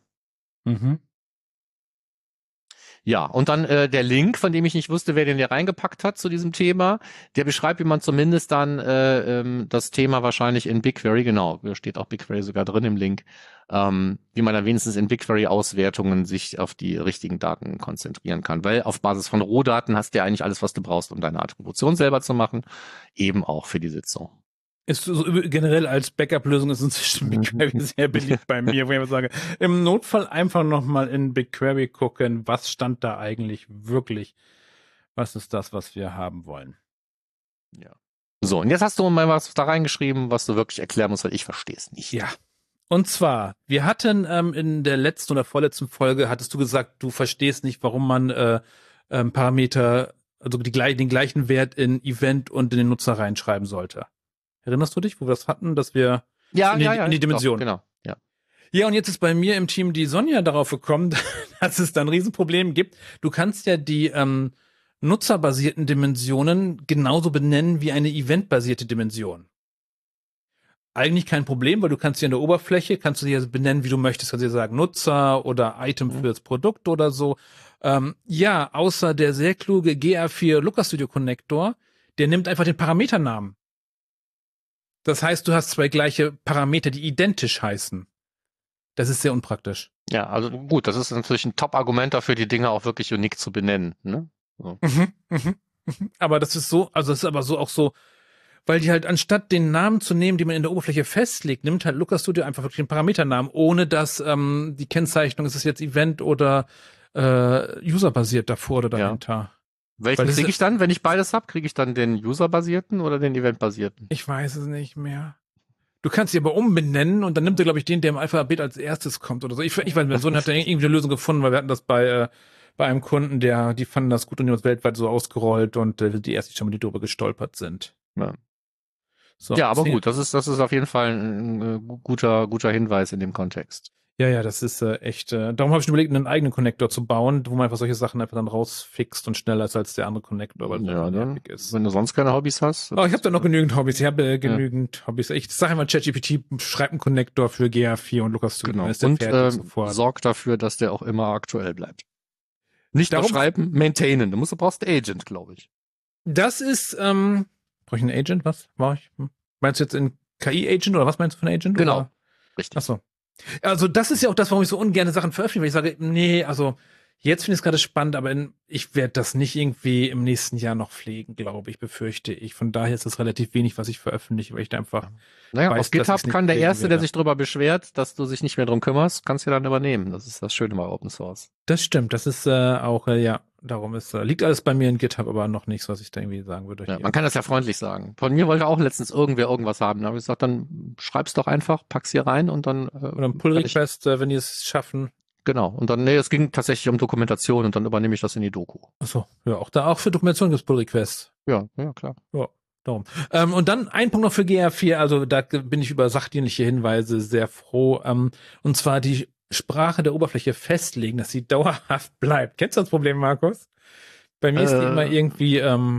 Speaker 1: Ja, und dann der Link, von dem ich nicht wusste, wer den hier reingepackt hat zu diesem Thema, der beschreibt, wie man zumindest dann das Thema wahrscheinlich in BigQuery, genau, da steht auch BigQuery sogar drin im Link, wie man dann wenigstens in BigQuery-Auswertungen sich auf die richtigen Daten konzentrieren kann. Weil auf Basis von Rohdaten hast du ja eigentlich alles, was du brauchst, um deine Attribution selber zu machen, eben auch für die Sitzung.
Speaker 2: Ist so generell als Backup-Lösung ist inzwischen BigQuery sehr beliebt bei mir, wo ich sage, im Notfall einfach nochmal in BigQuery gucken, was stand da eigentlich wirklich? Was ist das, was wir haben wollen?
Speaker 1: Ja. So, und jetzt hast du mal was da reingeschrieben, was du wirklich erklären musst, weil ich verstehe es nicht.
Speaker 2: Ja. Und zwar, wir hatten in der letzten oder vorletzten Folge, hattest du gesagt, du verstehst nicht, warum man Parameter, also den gleichen Wert in Event und in den Nutzer reinschreiben sollte. Erinnerst du dich, wo wir das hatten, dass wir in die Dimension.
Speaker 1: Doch, genau, ja.
Speaker 2: Ja, und jetzt ist bei mir im Team die Sonja darauf gekommen, dass es da ein Riesenproblem gibt. Du kannst ja die nutzerbasierten Dimensionen genauso benennen wie eine eventbasierte Dimension. Eigentlich kein Problem, weil du kannst hier in der Oberfläche, kannst du sie benennen, wie du möchtest. Kannst du dir sagen Nutzer oder Item fürs Produkt oder so. Ja, außer der sehr kluge GR4 Looker Studio Connector, der nimmt einfach den Parameternamen. Das heißt, du hast zwei gleiche Parameter, die identisch heißen. Das ist sehr unpraktisch.
Speaker 1: Ja, also gut, das ist natürlich ein Top-Argument dafür, die Dinge auch wirklich unique zu benennen, ne? So.
Speaker 2: Aber das ist so, also das ist aber so auch so, weil die halt anstatt den Namen zu nehmen, den man in der Oberfläche festlegt, nimmt halt Looker Studio einfach wirklich den Parameternamen, ohne dass die Kennzeichnung, ist es jetzt Event oder User-basiert davor oder dahinter.
Speaker 1: Ja. Welchen kriege ich dann, wenn ich beides habe? Kriege ich dann den User-basierten oder den Event-basierten?
Speaker 2: Ich weiß es nicht mehr. Du kannst sie aber umbenennen und dann nimmt er, glaube ich, den, der im Alphabet als erstes kommt oder so. Ich weiß, mein Sohn hat da irgendwie eine Lösung gefunden, weil wir hatten das bei einem Kunden, die fanden das gut und die haben es weltweit so ausgerollt und die ersten schon mal die drüber gestolpert sind.
Speaker 1: Ja.
Speaker 2: So,
Speaker 1: Ja, aber gut, das ist auf jeden Fall ein guter Hinweis in dem Kontext.
Speaker 2: Ja, das ist echt. Darum habe ich schon überlegt, einen eigenen Connector zu bauen, wo man einfach solche Sachen einfach dann rausfixt und schneller ist als der andere Connector, weil
Speaker 1: Ja, dann,
Speaker 2: ist.
Speaker 1: wenn du sonst keine Hobbys hast.
Speaker 2: Oh, ich habe da noch genügend Hobbys. Ich habe genügend Hobbys. Ich sage immer, ChatGPT schreibt einen Connector für GA4 und Looker Studio.
Speaker 1: Genau.
Speaker 2: Ist der
Speaker 1: Und
Speaker 2: fertig sofort.
Speaker 1: sorgt dafür, dass der auch immer aktuell bleibt. Nicht
Speaker 2: Darum
Speaker 1: nur schreiben, maintainen. Du brauchst einen Agent, glaube ich.
Speaker 2: Das ist, brauche ich einen Agent? Was war ich? Meinst du jetzt einen KI-Agent oder was meinst du von Agent?
Speaker 1: Genau.
Speaker 2: Oder?
Speaker 1: Richtig.
Speaker 2: Ach so. Also das ist ja auch das, warum ich so ungerne Sachen veröffentliche, weil ich sage, nee, also jetzt finde ich es gerade spannend, aber ich werde das nicht irgendwie im nächsten Jahr noch pflegen, glaube ich, befürchte ich. Von daher ist das relativ wenig, was ich veröffentliche, weil ich da einfach
Speaker 1: Naja,
Speaker 2: weiß,
Speaker 1: auf GitHub kann der Erste,
Speaker 2: werde.
Speaker 1: der sich darüber beschwert, dass du dich nicht mehr drum kümmerst, kannst du ja dann übernehmen. Das ist das Schöne bei Open Source.
Speaker 2: Das stimmt, das ist auch, darum liegt alles bei mir in GitHub, aber noch nichts, was ich da irgendwie sagen würde.
Speaker 1: Ja, man kann das ja freundlich sagen. Von mir wollte auch letztens irgendwer irgendwas haben. Da habe ich gesagt, dann schreib's doch einfach, pack's hier rein und dann
Speaker 2: oder ein Pull-Request, wenn die es schaffen.
Speaker 1: Genau. Und dann, es ging tatsächlich um Dokumentation und dann übernehme ich das in die Doku.
Speaker 2: Achso, ja, auch für Dokumentation gibt's Pull-Requests.
Speaker 1: Ja, klar.
Speaker 2: Ja, darum. Und dann ein Punkt noch für GR4, also da bin ich über sachdienliche Hinweise sehr froh. Und zwar die Sprache der Oberfläche festlegen, dass sie dauerhaft bleibt. Kennst du das Problem, Markus? Bei mir ist die immer irgendwie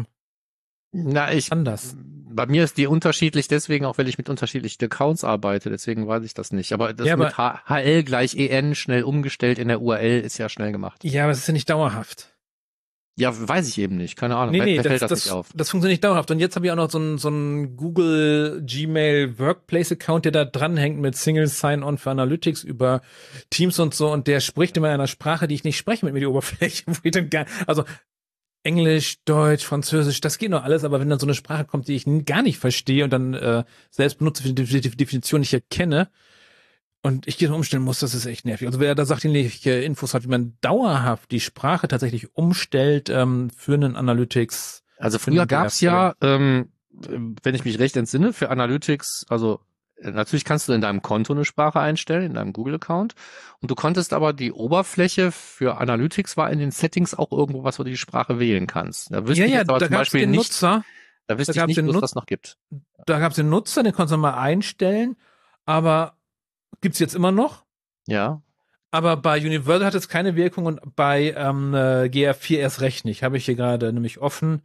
Speaker 2: anders.
Speaker 1: Bei mir ist die unterschiedlich, deswegen auch, weil ich mit unterschiedlichen Accounts arbeite, deswegen weiß ich das nicht. Aber das mit HL gleich EN schnell umgestellt in der URL ist ja schnell gemacht.
Speaker 2: Ja, aber es ist ja nicht dauerhaft.
Speaker 1: Ja, weiß ich eben nicht, keine Ahnung.
Speaker 2: Nee,
Speaker 1: mir fällt das nicht auf.
Speaker 2: Das funktioniert nicht dauerhaft. Und jetzt habe ich auch noch so einen Google Gmail Workplace Account, der da dranhängt mit Single Sign-On für Analytics über Teams und so. Und der spricht immer in einer Sprache, die ich nicht spreche mit mir, die Oberfläche. Wo ich dann also Englisch, Deutsch, Französisch, das geht noch alles. Aber wenn dann so eine Sprache kommt, die ich gar nicht verstehe und dann selbst benutze für die Definition nicht erkenne, und ich die umstellen muss, das ist echt nervig. Also wer da sachdienliche Infos hat, wie man dauerhaft die Sprache tatsächlich umstellt für einen Analytics.
Speaker 1: Also früher gab's ja, wenn ich mich recht entsinne, für Analytics, also natürlich kannst du in deinem Konto eine Sprache einstellen, in deinem Google-Account. Und du konntest aber die Oberfläche für Analytics war in den Settings auch irgendwo was, wo du die Sprache wählen kannst. Da wüsste ich jetzt aber
Speaker 2: da
Speaker 1: zum Beispiel nicht,
Speaker 2: Nutzer,
Speaker 1: da wüsste ich nicht, wo es das noch gibt.
Speaker 2: Da gab's den Nutzer, den konntest du mal einstellen, aber gibt's jetzt immer noch.
Speaker 1: Ja.
Speaker 2: Aber bei Universal hat es keine Wirkung und bei GR4 erst recht nicht. Habe ich hier gerade nämlich offen.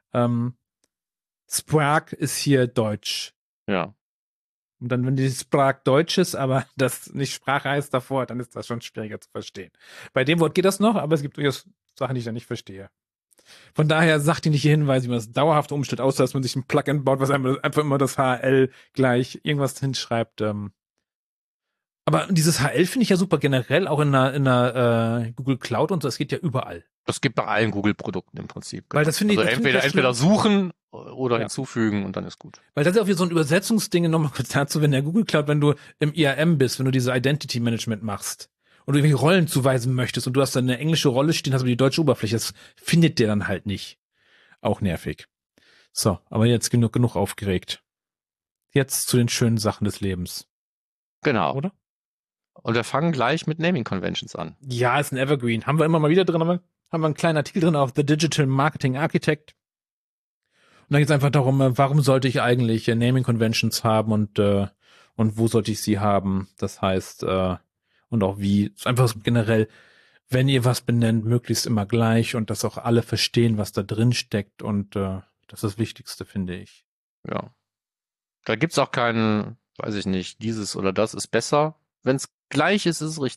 Speaker 2: Sprague ist hier Deutsch.
Speaker 1: Ja.
Speaker 2: Und dann, wenn die Sprache Deutsch ist, aber das nicht Sprache heißt davor, dann ist das schon schwieriger zu verstehen. Bei dem Wort geht das noch, aber es gibt durchaus Sachen, die ich da nicht verstehe. Von daher sachdienliche Hinweise, wie man das dauerhaft umstellt, außer dass man sich ein Plugin baut, was einfach immer das HL gleich irgendwas hinschreibt. Aber dieses HL finde ich ja super generell, auch in einer Google Cloud und so, das geht ja überall.
Speaker 1: Das gibt bei allen Google-Produkten im Prinzip.
Speaker 2: Weil das finde ich,
Speaker 1: also entweder suchen oder hinzufügen und dann ist gut.
Speaker 2: Weil das ist auch wie so ein Übersetzungsding, nochmal kurz dazu, wenn der Google Cloud, wenn du im IAM bist, wenn du diese Identity Management machst und du irgendwelche Rollen zuweisen möchtest und du hast dann eine englische Rolle stehen, hast aber die deutsche Oberfläche, das findet der dann halt nicht. Auch nervig. So, aber jetzt genug aufgeregt. Jetzt zu den schönen Sachen des Lebens.
Speaker 1: Genau.
Speaker 2: Oder?
Speaker 1: Und wir fangen gleich mit Naming Conventions an.
Speaker 2: Ja, ist ein Evergreen. Haben wir immer mal wieder drin, haben wir einen kleinen Artikel drin auf The Digital Marketing Architect. Und da geht es einfach darum, warum sollte ich eigentlich Naming Conventions haben und wo sollte ich sie haben? Das heißt, und auch wie, einfach so generell, wenn ihr was benennt, möglichst immer gleich und dass auch alle verstehen, was da drin steckt und das ist das Wichtigste, finde ich.
Speaker 1: Ja. Da gibt's auch keinen, weiß ich nicht, dieses oder das ist besser. Wenn es gleich ist, ist es richtig.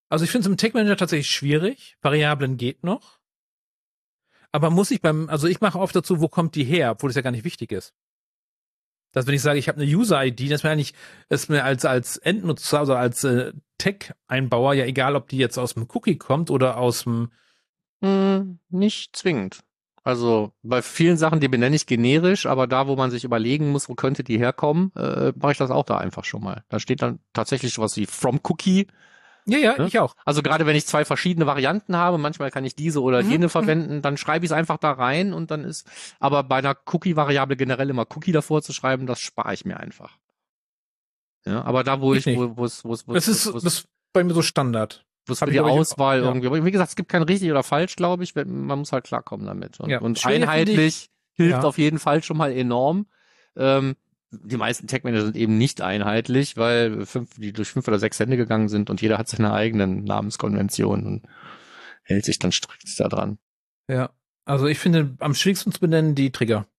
Speaker 2: Also ich finde es im Tag Manager tatsächlich schwierig. Variablen geht noch. Aber also ich mache oft dazu, wo kommt die her, obwohl es ja gar nicht wichtig ist. Dass wenn ich sage, ich habe eine User-ID, ist mir als Endnutzer, also als Tech-Einbauer ja egal, ob die jetzt aus dem Cookie kommt oder aus dem...
Speaker 1: Nicht zwingend. Also bei vielen Sachen, die benenne ich generisch, aber da, wo man sich überlegen muss, wo könnte die herkommen, mache ich das auch da einfach schon mal. Da steht dann tatsächlich sowas wie from Cookie.
Speaker 2: Ja,
Speaker 1: Ne?
Speaker 2: ich auch.
Speaker 1: Also gerade wenn ich 2 verschiedene Varianten habe, manchmal kann ich diese oder jene verwenden, dann schreibe ich es einfach da rein und dann ist, aber bei einer Cookie-Variable generell immer Cookie davor zu schreiben, das spare ich mir einfach. Ja, aber da, wo
Speaker 2: Das ist bei mir so Standard.
Speaker 1: Wo es für die Auswahl irgendwie, aber wie gesagt, es gibt kein richtig oder falsch, glaube ich, man muss halt klarkommen damit. Und einheitlich hilft auf jeden Fall schon mal enorm. Die meisten Tech-Manager sind eben nicht einheitlich, weil die durch 5 oder 6 Hände gegangen sind und jeder hat seine eigenen Namenskonventionen und hält sich dann strikt da dran.
Speaker 2: Ja, also ich finde am schwierigsten zu benennen die Trigger.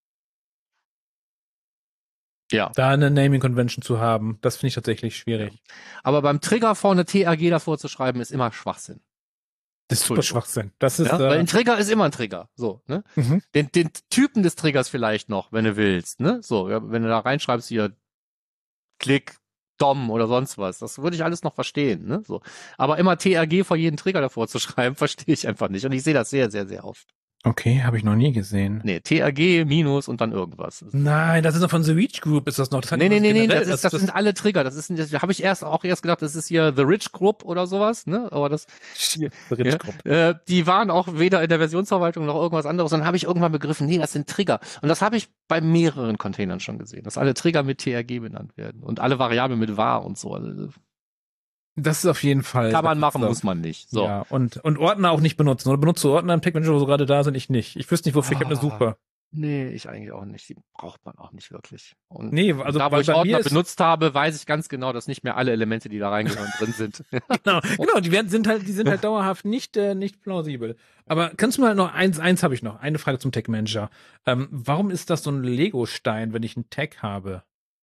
Speaker 1: Ja.
Speaker 2: Da eine Naming Convention zu haben, das finde ich tatsächlich schwierig.
Speaker 1: Ja. Aber beim Trigger vorne TRG davor zu schreiben, ist immer Schwachsinn.
Speaker 2: Das ist super Schwachsinn. Das ist,
Speaker 1: weil ein Trigger ist immer ein Trigger. So, ne? Den Typen des Triggers vielleicht noch, wenn du willst, ne? So, wenn du da reinschreibst hier Klick, DOM oder sonst was, das würde ich alles noch verstehen, ne? So. Aber immer TRG vor jedem Trigger davor zu schreiben, verstehe ich einfach nicht. Und ich sehe das sehr, sehr, sehr oft.
Speaker 2: Okay, habe ich noch nie gesehen.
Speaker 1: Nee, TRG minus und dann irgendwas.
Speaker 2: Nein, das ist noch von The Reach Group, ist das noch? Das
Speaker 1: nee, das sind alle Trigger. Das habe ich erst gedacht, das ist hier The Rich Group oder sowas, ne? Aber das,
Speaker 2: The Rich Group.
Speaker 1: Die waren auch weder in der Versionsverwaltung noch irgendwas anderes. Dann habe ich irgendwann begriffen, nee, das sind Trigger. Und das habe ich bei mehreren Containern schon gesehen, dass alle Trigger mit TRG benannt werden und alle Variablen mit var und so. Also,
Speaker 2: das ist auf jeden Fall.
Speaker 1: Kann man machen, muss man nicht. So.
Speaker 2: Ja, und Ordner auch nicht benutzen. Oder benutzt du Ordner im Tag Manager, wo so gerade da sind? Ich nicht. Ich wüsste nicht, wofür. Ich habe eine Suche.
Speaker 1: Nee, ich eigentlich auch nicht. Die braucht man auch nicht wirklich. Und
Speaker 2: nee, also
Speaker 1: da, wo ich Ordner benutzt habe, weiß ich ganz genau, dass nicht mehr alle Elemente, die da reingehören, drin sind.
Speaker 2: genau, die sind halt dauerhaft nicht plausibel. Aber kannst du mal noch eins habe ich noch. Eine Frage zum Tag Manager. Warum ist das so ein Lego-Stein, wenn ich einen Tag habe?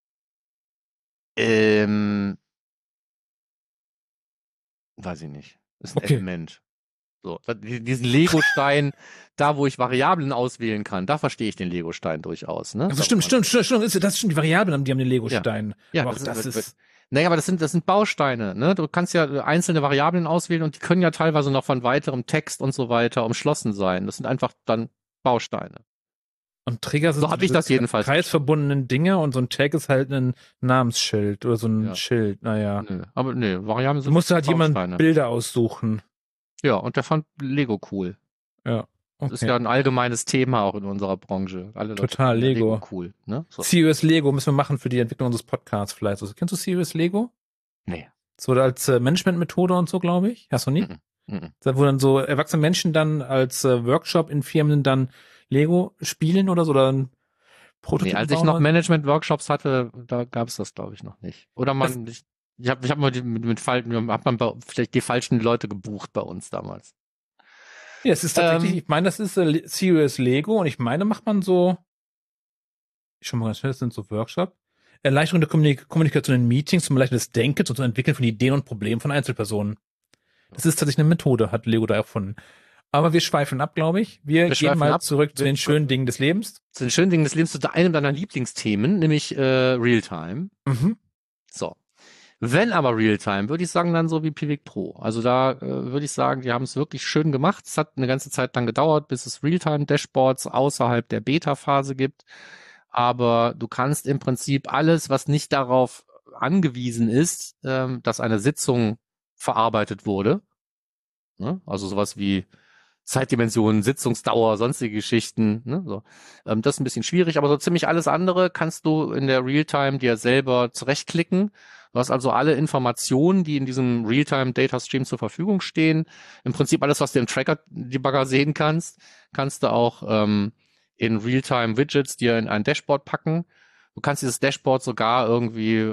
Speaker 1: Weiß ich nicht. Ist ein Element. So, diesen Lego-Stein, da wo ich Variablen auswählen kann, da verstehe ich den Lego-Stein durchaus. Ne?
Speaker 2: Also stimmt. Das sind die Variablen, die haben den Lego-Stein.
Speaker 1: Ja, aber naja, aber das sind Bausteine. Ne? Du kannst ja einzelne Variablen auswählen und die können ja teilweise noch von weiterem Text und so weiter umschlossen sein. Das sind einfach dann Bausteine.
Speaker 2: Und Trigger sind
Speaker 1: so habe ich das jedenfalls
Speaker 2: kreisverbundenen Dinge und so ein Tag ist halt ein Namensschild oder so ein Schild. Naja.
Speaker 1: Variablen sind.
Speaker 2: Du musst halt jemand Bilder aussuchen.
Speaker 1: Ja, und der fand Lego cool.
Speaker 2: Ja.
Speaker 1: Okay. Das ist ja ein allgemeines Thema auch in unserer Branche. Alle
Speaker 2: total Lego.
Speaker 1: Cool. Ne? So.
Speaker 2: Serious Lego müssen wir machen für die Entwicklung unseres Podcasts vielleicht. Also, kennst du Serious Lego?
Speaker 1: Nee.
Speaker 2: So als Managementmethode und so, glaube ich. Hast du nie? Wo dann so erwachsene Menschen dann als Workshop in Firmen dann Lego spielen oder so oder ein Prototyp
Speaker 1: als ich noch Management-Workshops hatte, da gab es das, glaube ich, noch nicht. Oder ich hab mal vielleicht die falschen Leute gebucht bei uns damals.
Speaker 2: Ja, es ist tatsächlich, ich meine, das ist Serious Lego und ich meine, macht man so, schon mal ganz schnell, das sind so Workshops, Erleichterung der Kommunikation in Meetings, zum Erleichterung des Denkens und zum Entwickeln von Ideen und Problemen von Einzelpersonen. Das ist tatsächlich eine Methode, hat Lego da erfunden. Aber wir schweifen ab, glaube ich. Wir gehen mal zurück zu den schönen Dingen des Lebens.
Speaker 1: Zu den schönen Dingen des Lebens, zu einem deiner Lieblingsthemen, nämlich Realtime. So. Wenn aber Realtime, würde ich sagen, dann so wie Pivik Pro. Also da würde ich sagen, die haben es wirklich schön gemacht. Es hat eine ganze Zeit lang gedauert, bis es Realtime-Dashboards außerhalb der Beta-Phase gibt. Aber du kannst im Prinzip alles, was nicht darauf angewiesen ist, dass eine Sitzung verarbeitet wurde. Ne? Also sowas wie Zeitdimensionen, Sitzungsdauer, sonstige Geschichten. Ne? So. Das ist ein bisschen schwierig, aber so ziemlich alles andere kannst du in der Realtime dir selber zurechtklicken. Du hast also alle Informationen, die in diesem Realtime-Data-Stream zur Verfügung stehen. Im Prinzip alles, was du im Tracker-Debugger sehen kannst, kannst du auch in Realtime-Widgets dir in ein Dashboard packen. Du kannst dieses Dashboard sogar irgendwie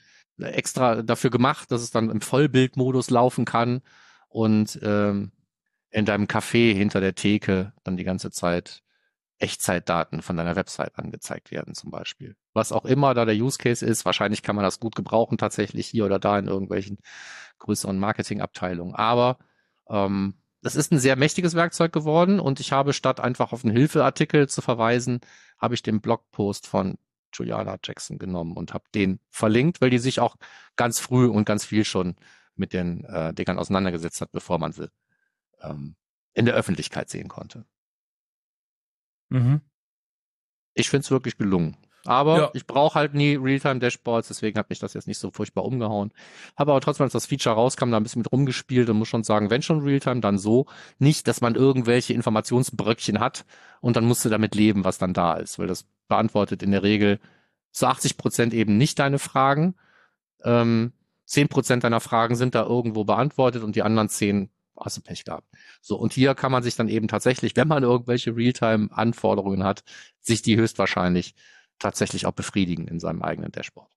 Speaker 1: extra dafür gemacht, dass es dann im Vollbildmodus laufen kann und in deinem Café hinter der Theke dann die ganze Zeit Echtzeitdaten von deiner Website angezeigt werden zum Beispiel. Was auch immer da der Use Case ist, wahrscheinlich kann man das gut gebrauchen tatsächlich hier oder da in irgendwelchen größeren Marketingabteilungen. Aber das ist ein sehr mächtiges Werkzeug geworden und ich habe statt einfach auf einen Hilfeartikel zu verweisen, habe ich den Blogpost von Juliana Jackson genommen und habe den verlinkt, weil die sich auch ganz früh und ganz viel schon mit den Dingern auseinandergesetzt hat, bevor man sie in der Öffentlichkeit sehen konnte.
Speaker 2: Mhm.
Speaker 1: Ich finde es wirklich gelungen. Aber ich brauche halt nie Realtime-Dashboards, deswegen hat mich das jetzt nicht so furchtbar umgehauen. Habe aber trotzdem, als das Feature rauskam, da ein bisschen mit rumgespielt und muss schon sagen, wenn schon Realtime, dann so. Nicht, dass man irgendwelche Informationsbröckchen hat und dann musst du damit leben, was dann da ist. Weil das beantwortet in der Regel zu 80% eben nicht deine Fragen. 10% deiner Fragen sind da irgendwo beantwortet und die anderen 10 hast du Pech gehabt. So, und hier kann man sich dann eben tatsächlich, wenn man irgendwelche Realtime-Anforderungen hat, sich die höchstwahrscheinlich tatsächlich auch befriedigen in seinem eigenen Dashboard.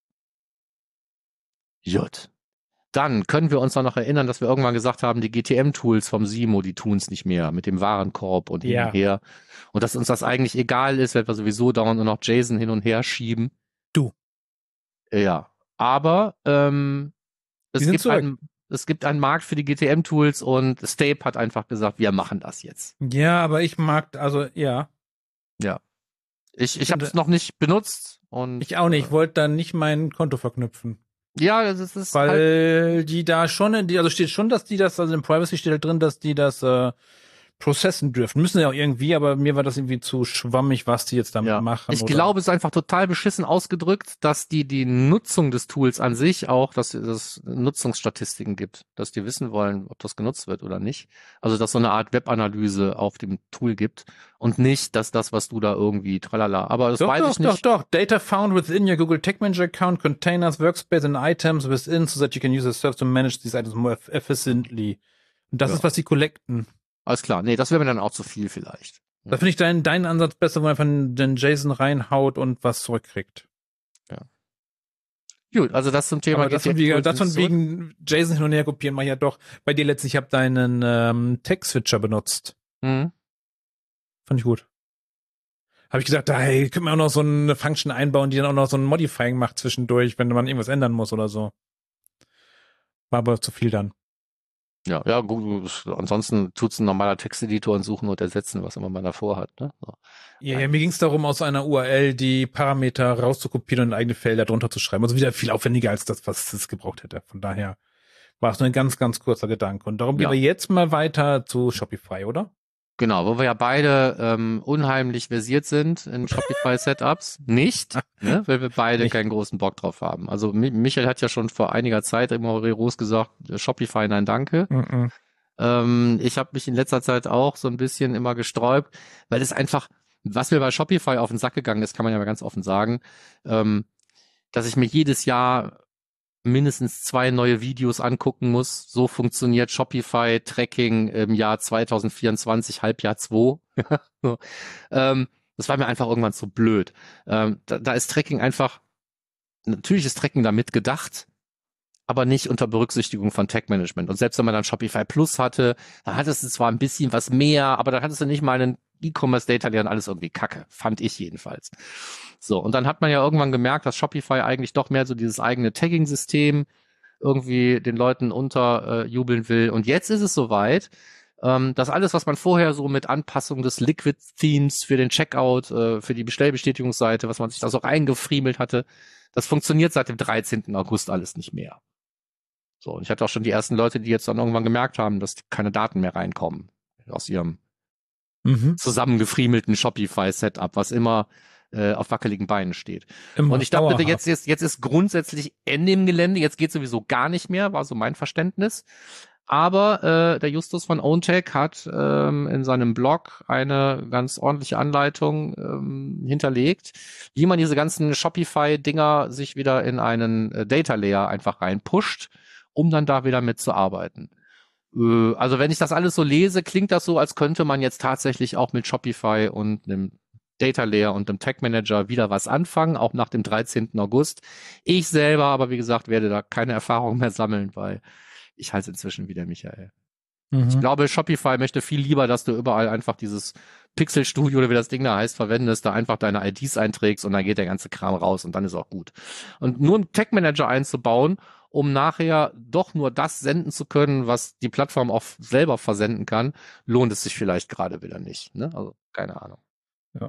Speaker 1: Gut. Dann können wir uns noch erinnern, dass wir irgendwann gesagt haben, die GTM-Tools vom Simo, die tun es nicht mehr mit dem Warenkorb und hin und her. Und dass uns das eigentlich egal ist, weil wir sowieso dauernd nur noch JSON hin und her schieben. Ja, aber es gibt einen Markt für die GTM-Tools und Stape hat einfach gesagt, wir machen das jetzt.
Speaker 2: Ja, aber ich mag, also ja.
Speaker 1: Ja. Ich habe es noch nicht benutzt. Und
Speaker 2: ich auch nicht. Ich wollte dann nicht mein Konto verknüpfen.
Speaker 1: Ja, das ist
Speaker 2: weil
Speaker 1: halt
Speaker 2: die da schon, also steht schon, dass die das, also in Privacy steht halt drin, dass die das processen dürfen. Müssen ja auch irgendwie, aber mir war das irgendwie zu schwammig, was die jetzt damit machen.
Speaker 1: Ich glaube, es ist einfach total beschissen ausgedrückt, dass die Nutzung des Tools an sich auch, dass es Nutzungsstatistiken gibt, dass die wissen wollen, ob das genutzt wird oder nicht. Also, dass so eine Art Webanalyse auf dem Tool gibt und nicht, dass das, was du da irgendwie tralala. Aber das weiß ich nicht.
Speaker 2: Doch. Data found within your Google Tag Manager account, containers, workspace and items within, so that you can use the service to manage these items more efficiently. Und das ist, was die collecten.
Speaker 1: Alles klar. Nee, das wäre mir dann auch zu viel vielleicht.
Speaker 2: Da finde ich deinen Ansatz besser, wo man einfach den JSON reinhaut und was zurückkriegt.
Speaker 1: Ja. Gut, also das zum Thema.
Speaker 2: Das von wegen JSON hin und her kopieren, mach ich ja doch. Bei dir letztlich, ich habe deinen Tag-Switcher benutzt.
Speaker 1: Mhm.
Speaker 2: Fand ich gut. Habe ich gesagt, hey, können wir auch noch so eine Function einbauen, die dann auch noch so ein Modifying macht zwischendurch, wenn man irgendwas ändern muss oder so. War aber zu viel dann.
Speaker 1: Ja, gut. Ansonsten tut's ein normaler Texteditor und suchen und ersetzen, was immer man davor hat. Ne? So.
Speaker 2: Ja, mir ging es darum, aus einer URL die Parameter rauszukopieren und eigene Felder drunter zu schreiben. Also wieder viel aufwendiger als das, was es gebraucht hätte. Von daher war es nur ein ganz, ganz kurzer Gedanke. Und darum gehen wir jetzt mal weiter zu Shopify, oder?
Speaker 1: Genau, wo wir ja beide unheimlich versiert sind in Shopify-Setups. Nicht, ne, weil wir beide keinen großen Bock drauf haben. Also Michael hat ja schon vor einiger Zeit immer rigoros gesagt, Shopify, nein, danke. Ich habe mich in letzter Zeit auch so ein bisschen immer gesträubt, weil es einfach, was mir bei Shopify auf den Sack gegangen ist, kann man ja mal ganz offen sagen, dass ich mir jedes Jahr mindestens 2 neue Videos angucken muss. So funktioniert Shopify-Tracking im Jahr 2024, Halbjahr 2. So. Das war mir einfach irgendwann zu blöd. Da ist Tracking einfach, natürlich ist Tracking damit gedacht, aber nicht unter Berücksichtigung von Tag-Management. Und selbst wenn man dann Shopify Plus hatte, da hattest du zwar ein bisschen was mehr, aber da hattest du nicht mal einen E-Commerce-Data, der dann alles irgendwie kacke. Fand ich jedenfalls. So, und dann hat man ja irgendwann gemerkt, dass Shopify eigentlich doch mehr so dieses eigene Tagging-System irgendwie den Leuten unterjubeln will. Und jetzt ist es soweit, dass alles, was man vorher so mit Anpassung des Liquid-Themes für den Checkout, für die Bestellbestätigungsseite, was man sich da so reingefriemelt hatte, das funktioniert seit dem 13. August alles nicht mehr. So, und ich hatte auch schon die ersten Leute, die jetzt dann irgendwann gemerkt haben, dass keine Daten mehr reinkommen aus ihrem zusammengefriemelten Shopify-Setup, was immer auf wackeligen Beinen steht. Und ich dachte, jetzt ist grundsätzlich Ende im Gelände, jetzt geht sowieso gar nicht mehr, war so mein Verständnis. Aber der Justus von OwnTech hat in seinem Blog eine ganz ordentliche Anleitung hinterlegt, wie man diese ganzen Shopify-Dinger sich wieder in einen Data Layer einfach reinpusht, um dann da wieder mitzuarbeiten. Also wenn ich das alles so lese, klingt das so, als könnte man jetzt tatsächlich auch mit Shopify und einem Data Layer und einem Tag Manager wieder was anfangen, auch nach dem 13. August. Ich selber, aber wie gesagt, werde da keine Erfahrung mehr sammeln, weil ich halte es inzwischen wie der Michael. Ich glaube, Shopify möchte viel lieber, dass du überall einfach dieses Pixel Studio oder wie das Ding da heißt, verwendest, da einfach deine IDs einträgst und dann geht der ganze Kram raus und dann ist auch gut. Und nur einen Tag Manager einzubauen, um nachher doch nur das senden zu können, was die Plattform auch selber versenden kann, lohnt es sich vielleicht gerade wieder nicht. Ne? Also keine Ahnung.
Speaker 2: Ja.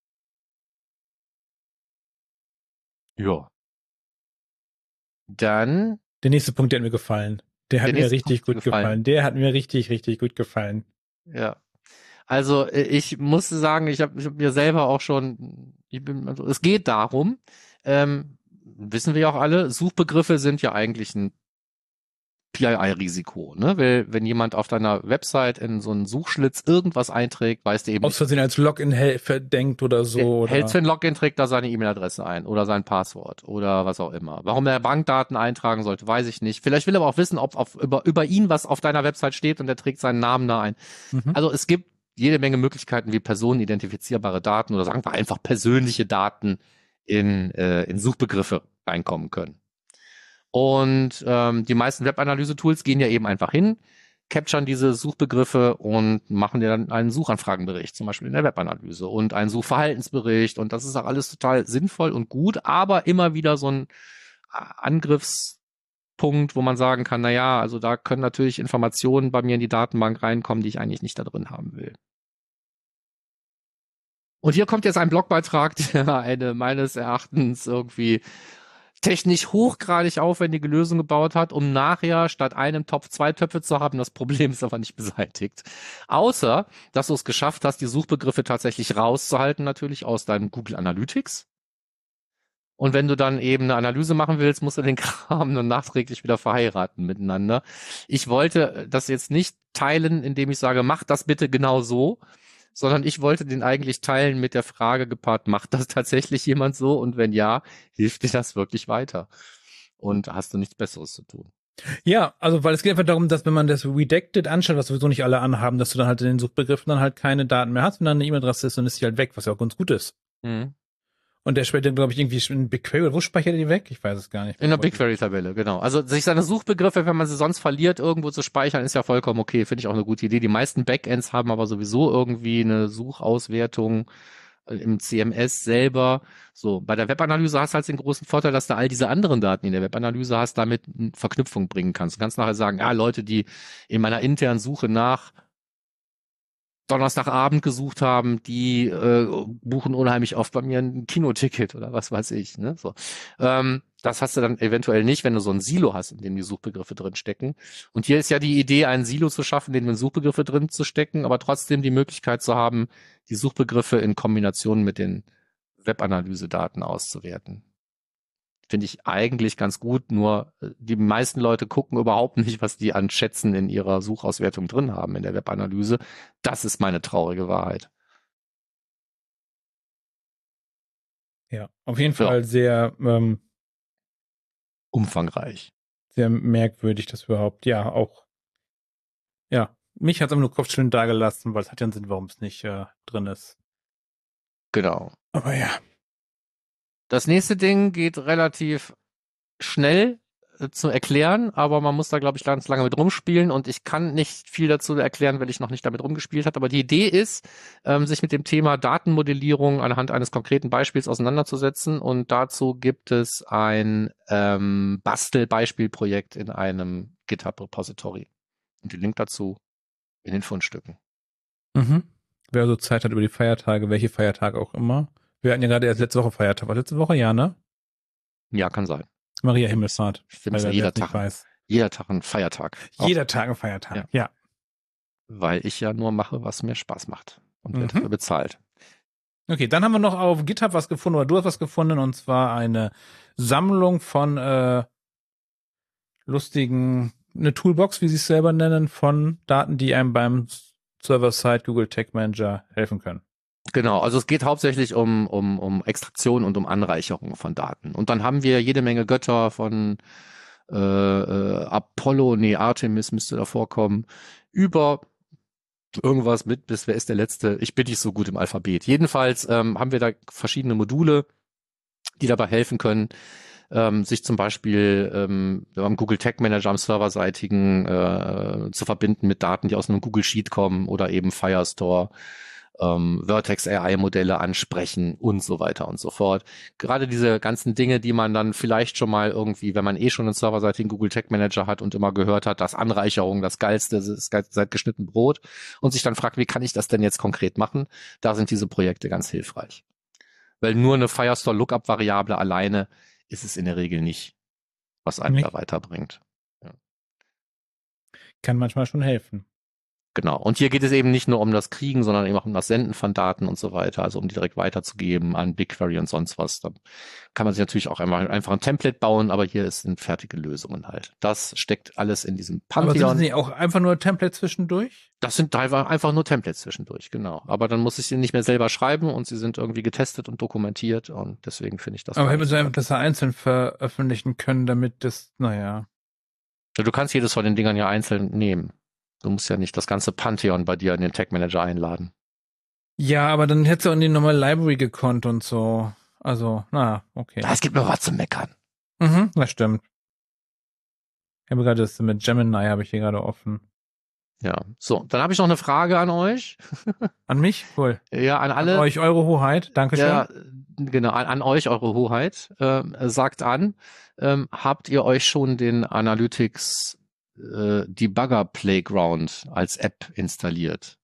Speaker 1: Ja. Dann.
Speaker 2: Der nächste Punkt, der hat mir gefallen. Der hat mir richtig gut gefallen. Der hat mir richtig, richtig gut gefallen.
Speaker 1: Ja. Also ich muss sagen, ich hab mir selber auch schon, es geht darum, wissen wir ja auch alle, Suchbegriffe sind ja eigentlich ein PII-Risiko, ne? Weil wenn jemand auf deiner Website in so einen Suchschlitz irgendwas einträgt, weißt du eben
Speaker 2: aus Versehen als Login denkt oder so.
Speaker 1: Hält für ein Login, trägt da seine E-Mail-Adresse ein oder sein Passwort oder was auch immer. Warum er Bankdaten eintragen sollte, weiß ich nicht. Vielleicht will er aber auch wissen, ob über ihn was auf deiner Website steht und er trägt seinen Namen da ein. Also es gibt jede Menge Möglichkeiten, wie personenidentifizierbare Daten oder sagen wir einfach persönliche Daten in Suchbegriffe reinkommen können. Und die meisten Webanalyse-Tools gehen ja eben einfach hin, capturen diese Suchbegriffe und machen dir dann einen Suchanfragenbericht, zum Beispiel in der Webanalyse und einen Suchverhaltensbericht. Und das ist auch alles total sinnvoll und gut, aber immer wieder so ein Angriffspunkt, wo man sagen kann, na ja, also da können natürlich Informationen bei mir in die Datenbank reinkommen, die ich eigentlich nicht da drin haben will. Und hier kommt jetzt ein Blogbeitrag, der eine meines Erachtens irgendwie technisch hochgradig aufwendige Lösung gebaut hat, um nachher statt einem Topf 2 Töpfe zu haben. Das Problem ist aber nicht beseitigt. Außer, dass du es geschafft hast, die Suchbegriffe tatsächlich rauszuhalten, natürlich aus deinem Google Analytics. Und wenn du dann eben eine Analyse machen willst, musst du den Kram dann nachträglich wieder verheiraten miteinander. Ich wollte das jetzt nicht teilen, indem ich sage, mach das bitte genau so, sondern ich wollte den eigentlich teilen mit der Frage gepaart, macht das tatsächlich jemand so? Und wenn ja, hilft dir das wirklich weiter? Und hast du nichts Besseres zu tun?
Speaker 2: Ja, also weil es geht einfach darum, dass wenn man das Redacted anschaut, was sowieso nicht alle anhaben, dass du dann halt in den Suchbegriffen dann halt keine Daten mehr hast, wenn dann eine E-Mail-Adresse ist, dann ist die halt weg, was ja auch ganz gut ist. Und der speichert dann, glaube ich, irgendwie in BigQuery. Wo speichert er die weg? Ich weiß es gar nicht.
Speaker 1: In der BigQuery-Tabelle, genau. Also sich seine Suchbegriffe, wenn man sie sonst verliert, irgendwo zu speichern, ist ja vollkommen okay. Finde ich auch eine gute Idee. Die meisten Backends haben aber sowieso irgendwie eine Suchauswertung im CMS selber. So, bei der Webanalyse hast du halt den großen Vorteil, dass du all diese anderen Daten in der Webanalyse hast, damit in Verknüpfung bringen kannst. Du kannst nachher sagen, ja, Leute, die in meiner internen Suche nach Donnerstagabend gesucht haben, die buchen unheimlich oft bei mir ein Kinoticket oder was weiß ich. Ne? So. Das hast du dann eventuell nicht, wenn du so ein Silo hast, in dem die Suchbegriffe drin stecken. Und hier ist ja die Idee, einen Silo zu schaffen, in dem Suchbegriffe drin zu stecken, aber trotzdem die Möglichkeit zu haben, die Suchbegriffe in Kombination mit den Webanalyse-Daten auszuwerten. Finde ich eigentlich ganz gut, nur die meisten Leute gucken überhaupt nicht, was die an Schätzen in ihrer Suchauswertung drin haben in der Webanalyse. Das ist meine traurige Wahrheit.
Speaker 2: Ja, auf jeden Fall sehr
Speaker 1: umfangreich.
Speaker 2: Sehr merkwürdig, das überhaupt, ja, auch, ja, mich hat es immer nur Kopfschütteln dagelassen, weil es hat ja einen Sinn, warum es nicht drin ist.
Speaker 1: Genau.
Speaker 2: Aber ja.
Speaker 1: Das nächste Ding geht relativ schnell zu erklären, aber man muss da, glaube ich, ganz lange mit rumspielen und ich kann nicht viel dazu erklären, weil ich noch nicht damit rumgespielt habe. Aber die Idee ist, sich mit dem Thema Datenmodellierung anhand eines konkreten Beispiels auseinanderzusetzen und dazu gibt es ein Bastelbeispielprojekt in einem GitHub-Repository. Und den Link dazu in den Fundstücken.
Speaker 2: Wer also Zeit hat über die Feiertage, welche Feiertage auch immer. Wir hatten ja gerade erst letzte Woche Feiertag. War letzte Woche, ja, ne?
Speaker 1: Ja, kann sein.
Speaker 2: Maria Himmelfahrt.
Speaker 1: Stimmt, ja jeder Tag ein Feiertag.
Speaker 2: Jeder Tag ein Feiertag, ja.
Speaker 1: Weil ich ja nur mache, was mir Spaß macht und werde dafür bezahlt.
Speaker 2: Okay, dann haben wir noch auf GitHub was gefunden, oder du hast was gefunden, und zwar eine Sammlung von lustigen, eine Toolbox, wie sie es selber nennen, von Daten, die einem beim Server-Side Google Tag Manager helfen können.
Speaker 1: Genau, also es geht hauptsächlich um Extraktion und um Anreicherung von Daten. Und dann haben wir jede Menge Götter von Artemis müsste da vorkommen, über irgendwas mit, bis wer ist der Letzte? Ich bin nicht so gut im Alphabet. Jedenfalls haben wir da verschiedene Module, die dabei helfen können, sich zum Beispiel am Google Tag Manager, am serverseitigen zu verbinden mit Daten, die aus einem Google Sheet kommen oder eben Firestore, Vertex AI-Modelle ansprechen und so weiter und so fort. Gerade diese ganzen Dinge, die man dann vielleicht schon mal irgendwie, wenn man schon einen serverseitigen Google Tag Manager hat und immer gehört hat, dass Anreicherung das Geilste ist seit geschnitten Brot und sich dann fragt, wie kann ich das denn jetzt konkret machen? Da sind diese Projekte ganz hilfreich. Weil nur eine Firestore Lookup-Variable alleine ist es in der Regel nicht, was einem da weiterbringt. Ja.
Speaker 2: Kann manchmal schon helfen.
Speaker 1: Genau. Und hier geht es eben nicht nur um das Kriegen, sondern eben auch um das Senden von Daten und so weiter, also um die direkt weiterzugeben an BigQuery und sonst was. Da kann man sich natürlich auch einfach ein Template bauen, aber hier sind fertige Lösungen halt. Das steckt alles in diesem Pantheon.
Speaker 2: Aber sind das nicht auch einfach nur Templates zwischendurch?
Speaker 1: Das sind einfach nur Templates zwischendurch, genau. Aber dann muss ich sie nicht mehr selber schreiben und sie sind irgendwie getestet und dokumentiert und deswegen finde ich das.
Speaker 2: Aber hätte man das einzeln veröffentlichen können, damit das, naja.
Speaker 1: Ja, du kannst jedes von den Dingern ja einzeln nehmen. Du musst ja nicht das ganze Pantheon bei dir in den Tag Manager einladen.
Speaker 2: Ja, aber dann hättest du auch in die normale Library gekonnt und so. Also, okay.
Speaker 1: Es gibt mir was zu meckern.
Speaker 2: Das stimmt. Ich habe gerade das mit Gemini habe ich hier gerade offen.
Speaker 1: Ja, so, dann habe ich noch eine Frage an euch.
Speaker 2: An mich? Cool.
Speaker 1: Ja, an alle.
Speaker 2: An euch, Eure Hoheit. Dankeschön.
Speaker 1: Ja, genau, an euch, Eure Hoheit. Sagt an, habt ihr euch schon den Analytics Debugger Playground als App installiert?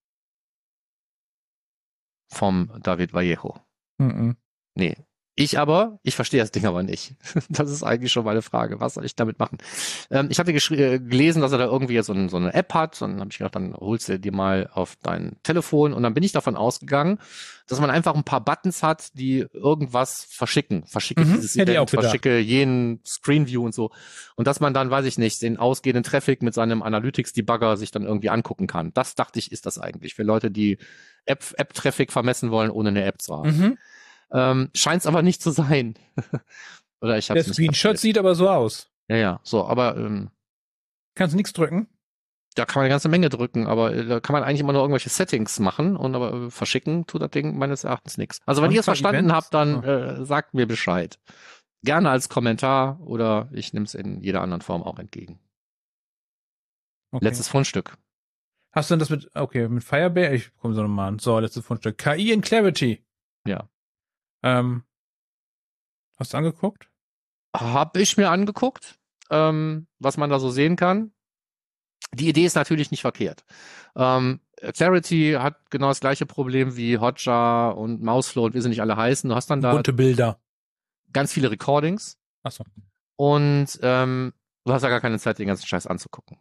Speaker 1: Vom David Vallejo. Nee. Ich verstehe das Ding aber nicht. Das ist eigentlich schon meine Frage. Was soll ich damit machen? Ich hatte gelesen, dass er da irgendwie jetzt so eine App hat und dann habe ich gedacht, dann holst du dir mal auf dein Telefon und dann bin ich davon ausgegangen, dass man einfach ein paar Buttons hat, die irgendwas verschicken. Verschicke dieses Event, verschicke jenen Screenview und so. Und dass man dann, weiß ich nicht, den ausgehenden Traffic mit seinem Analytics-Debugger sich dann irgendwie angucken kann. Das dachte ich, ist das eigentlich für Leute, die App-Traffic vermessen wollen, ohne eine App zu haben. Scheint es aber nicht zu sein. Oder ich hab's
Speaker 2: Der Screenshot sieht aber so aus.
Speaker 1: Ja, so, aber
Speaker 2: kannst du nichts drücken?
Speaker 1: Da kann man eine ganze Menge drücken, aber da kann man eigentlich immer nur irgendwelche Settings machen und aber verschicken tut das Ding meines Erachtens nichts. Also wenn ihr es verstanden habt, dann sagt mir Bescheid. Gerne als Kommentar oder ich nehme es in jeder anderen Form auch entgegen. Okay. Letztes Fundstück.
Speaker 2: Hast du denn das mit Firebase? Ich komme so nochmal an. So, letztes Fundstück. KI in Clarity.
Speaker 1: Ja.
Speaker 2: Hast du angeguckt?
Speaker 1: Hab ich mir angeguckt, was man da so sehen kann. Die Idee ist natürlich nicht verkehrt. Clarity hat genau das gleiche Problem wie Hotjar und Mouseflow und wie sie nicht alle heißen. Du hast dann da
Speaker 2: bunte Bilder.
Speaker 1: Ganz viele Recordings.
Speaker 2: Ach so.
Speaker 1: Und du hast ja gar keine Zeit, den ganzen Scheiß anzugucken.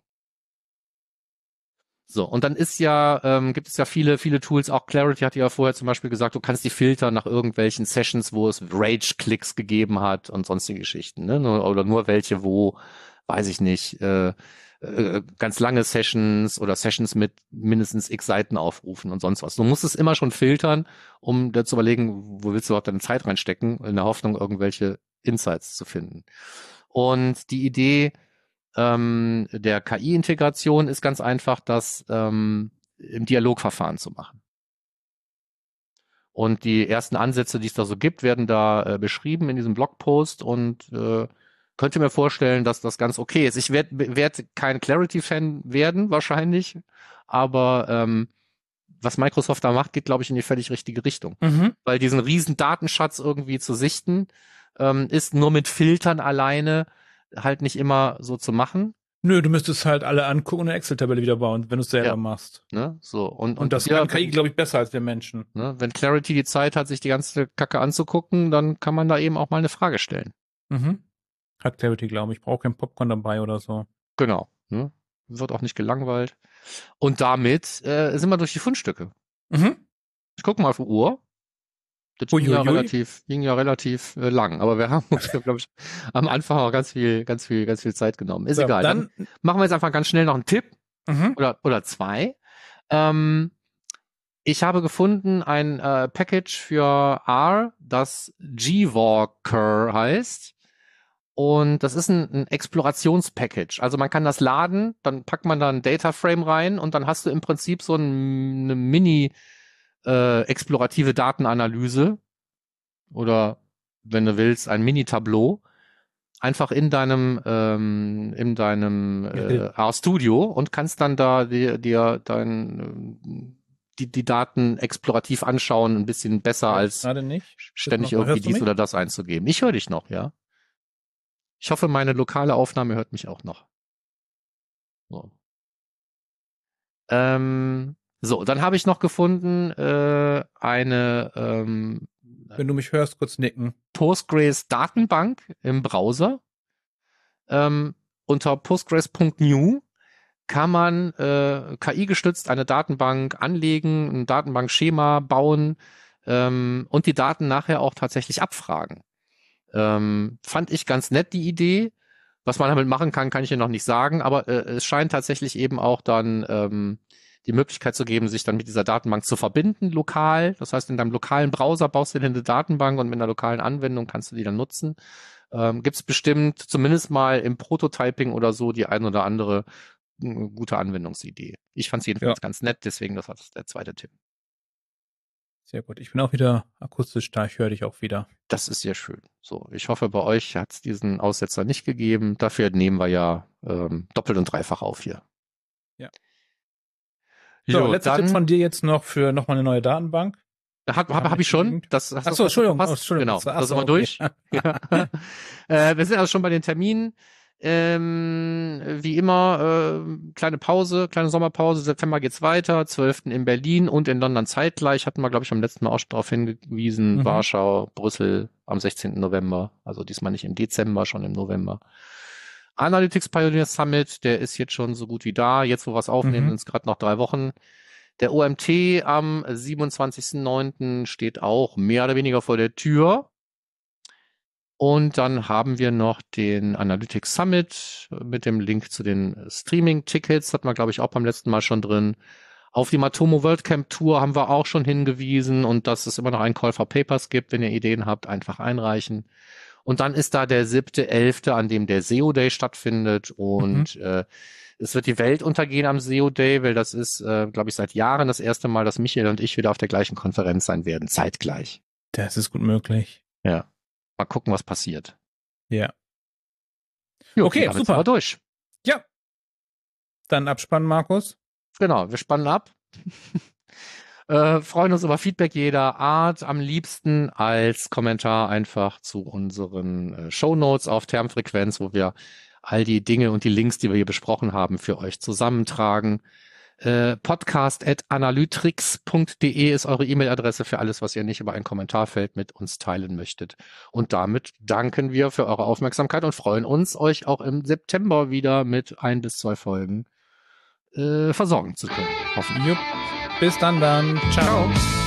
Speaker 1: So, und dann gibt es ja viele Tools, auch Clarity hat ja vorher zum Beispiel gesagt, du kannst die filtern nach irgendwelchen Sessions, wo es Rage-Clicks gegeben hat und sonstige Geschichten, ne? Oder nur welche, wo, weiß ich nicht, ganz lange Sessions oder Sessions mit mindestens x Seiten aufrufen und sonst was. Du musst es immer schon filtern, um da zu überlegen, wo willst du überhaupt deine Zeit reinstecken, in der Hoffnung, irgendwelche Insights zu finden. Und die Idee der KI-Integration ist ganz einfach, das im Dialogverfahren zu machen. Und die ersten Ansätze, die es da so gibt, werden da beschrieben in diesem Blogpost und könnte mir vorstellen, dass das ganz okay ist. Ich werd kein Clarity-Fan werden, wahrscheinlich, aber was Microsoft da macht, geht, glaube ich, in die völlig richtige Richtung. Weil diesen riesen Datenschatz irgendwie zu sichten, ist nur mit Filtern alleine halt nicht immer so zu machen.
Speaker 2: Nö, du müsstest halt alle angucken und eine Excel-Tabelle wieder bauen, wenn du es selber machst.
Speaker 1: Ne? So, und
Speaker 2: das kann KI, glaube ich, besser als wir Menschen.
Speaker 1: Ne? Wenn Clarity die Zeit hat, sich die ganze Kacke anzugucken, dann kann man da eben auch mal eine Frage stellen.
Speaker 2: Hat Clarity, glaube ich. Braucht kein Popcorn dabei oder so.
Speaker 1: Genau. Ne? Wird auch nicht gelangweilt. Und damit sind wir durch die Fundstücke. Ich gucke mal auf die Uhr. Das ging ja relativ lang, aber wir haben uns, glaube ich, am Anfang auch ganz viel Zeit genommen. Ist egal. Dann machen wir jetzt einfach ganz schnell noch einen Tipp oder zwei. Ich habe gefunden ein Package für R, das Gwalker heißt. Und das ist ein Explorationspackage. Also man kann das laden, dann packt man da ein Dataframe rein und dann hast du im Prinzip so eine explorative Datenanalyse oder, wenn du willst, ein Mini-Tableau, einfach in deinem RStudio und kannst dann da die Daten explorativ anschauen, ein bisschen besser als ständig irgendwie dies oder das einzugeben. Ich höre dich noch, ja. Ich hoffe, meine lokale Aufnahme hört mich auch noch. So. So, dann habe ich noch gefunden eine
Speaker 2: wenn du mich hörst, kurz nicken.
Speaker 1: Postgres Datenbank im Browser. Unter postgres.new kann man KI-gestützt eine Datenbank anlegen, ein Datenbankschema bauen und die Daten nachher auch tatsächlich abfragen. Fand ich ganz nett, die Idee. Was man damit machen kann, kann ich dir noch nicht sagen, aber es scheint tatsächlich eben auch dann die Möglichkeit zu geben, sich dann mit dieser Datenbank zu verbinden, lokal. Das heißt, in deinem lokalen Browser baust du dir eine Datenbank und mit einer lokalen Anwendung kannst du die dann nutzen. Gibt es bestimmt zumindest mal im Prototyping oder so die ein oder andere gute Anwendungsidee. Ich fand es jedenfalls ganz nett, deswegen das war der zweite Tipp.
Speaker 2: Sehr gut. Ich bin auch wieder akustisch da, ich höre dich auch wieder.
Speaker 1: Das ist sehr schön. So, ich hoffe, bei euch hat es diesen Aussetzer nicht gegeben. Dafür nehmen wir ja doppelt und dreifach auf hier.
Speaker 2: Ja. So, letzter Tipp von dir jetzt noch für nochmal eine neue Datenbank.
Speaker 1: Hab ich schon.
Speaker 2: Achso, Entschuldigung.
Speaker 1: Genau, da sind wir durch. Ja. Wir sind also schon bei den Terminen. Wie immer, kleine Sommerpause. September geht's weiter. 12. in Berlin und in London zeitgleich. Hatten wir, glaube ich, am letzten Mal auch schon darauf hingewiesen. Warschau, Brüssel am 16. November. Also diesmal nicht im Dezember, schon im November. Analytics Pioneer Summit, der ist jetzt schon so gut wie da. Jetzt, wo wir es aufnehmen, sind es gerade noch 3 Wochen. Der OMT am 27.09. steht auch mehr oder weniger vor der Tür. Und dann haben wir noch den Analytics Summit mit dem Link zu den Streaming-Tickets. Hatten wir, glaube ich, auch beim letzten Mal schon drin. Auf die Matomo WorldCamp Tour haben wir auch schon hingewiesen und dass es immer noch einen Call for Papers gibt. Wenn ihr Ideen habt, einfach einreichen. Und dann ist da der 7.11., an dem der SEO Day stattfindet. Und es wird die Welt untergehen am SEO Day, weil das ist, glaube ich, seit Jahren das erste Mal, dass Michael und ich wieder auf der gleichen Konferenz sein werden, zeitgleich.
Speaker 2: Das ist gut möglich.
Speaker 1: Ja. Mal gucken, was passiert.
Speaker 2: Ja.
Speaker 1: Jo,
Speaker 2: okay, super. Sind wir
Speaker 1: durch.
Speaker 2: Ja. Dann abspannen, Markus.
Speaker 1: Genau, wir spannen ab. Freuen uns über Feedback jeder Art. Am liebsten als Kommentar einfach zu unseren Shownotes auf Termfrequenz, wo wir all die Dinge und die Links, die wir hier besprochen haben, für euch zusammentragen. podcast@analytrix.de ist eure E-Mail-Adresse für alles, was ihr nicht über ein Kommentarfeld mit uns teilen möchtet. Und damit danken wir für eure Aufmerksamkeit und freuen uns, euch auch im September wieder mit 1 bis 2 Folgen versorgen zu können.
Speaker 2: Hoffentlich. Bis dann. Ciao.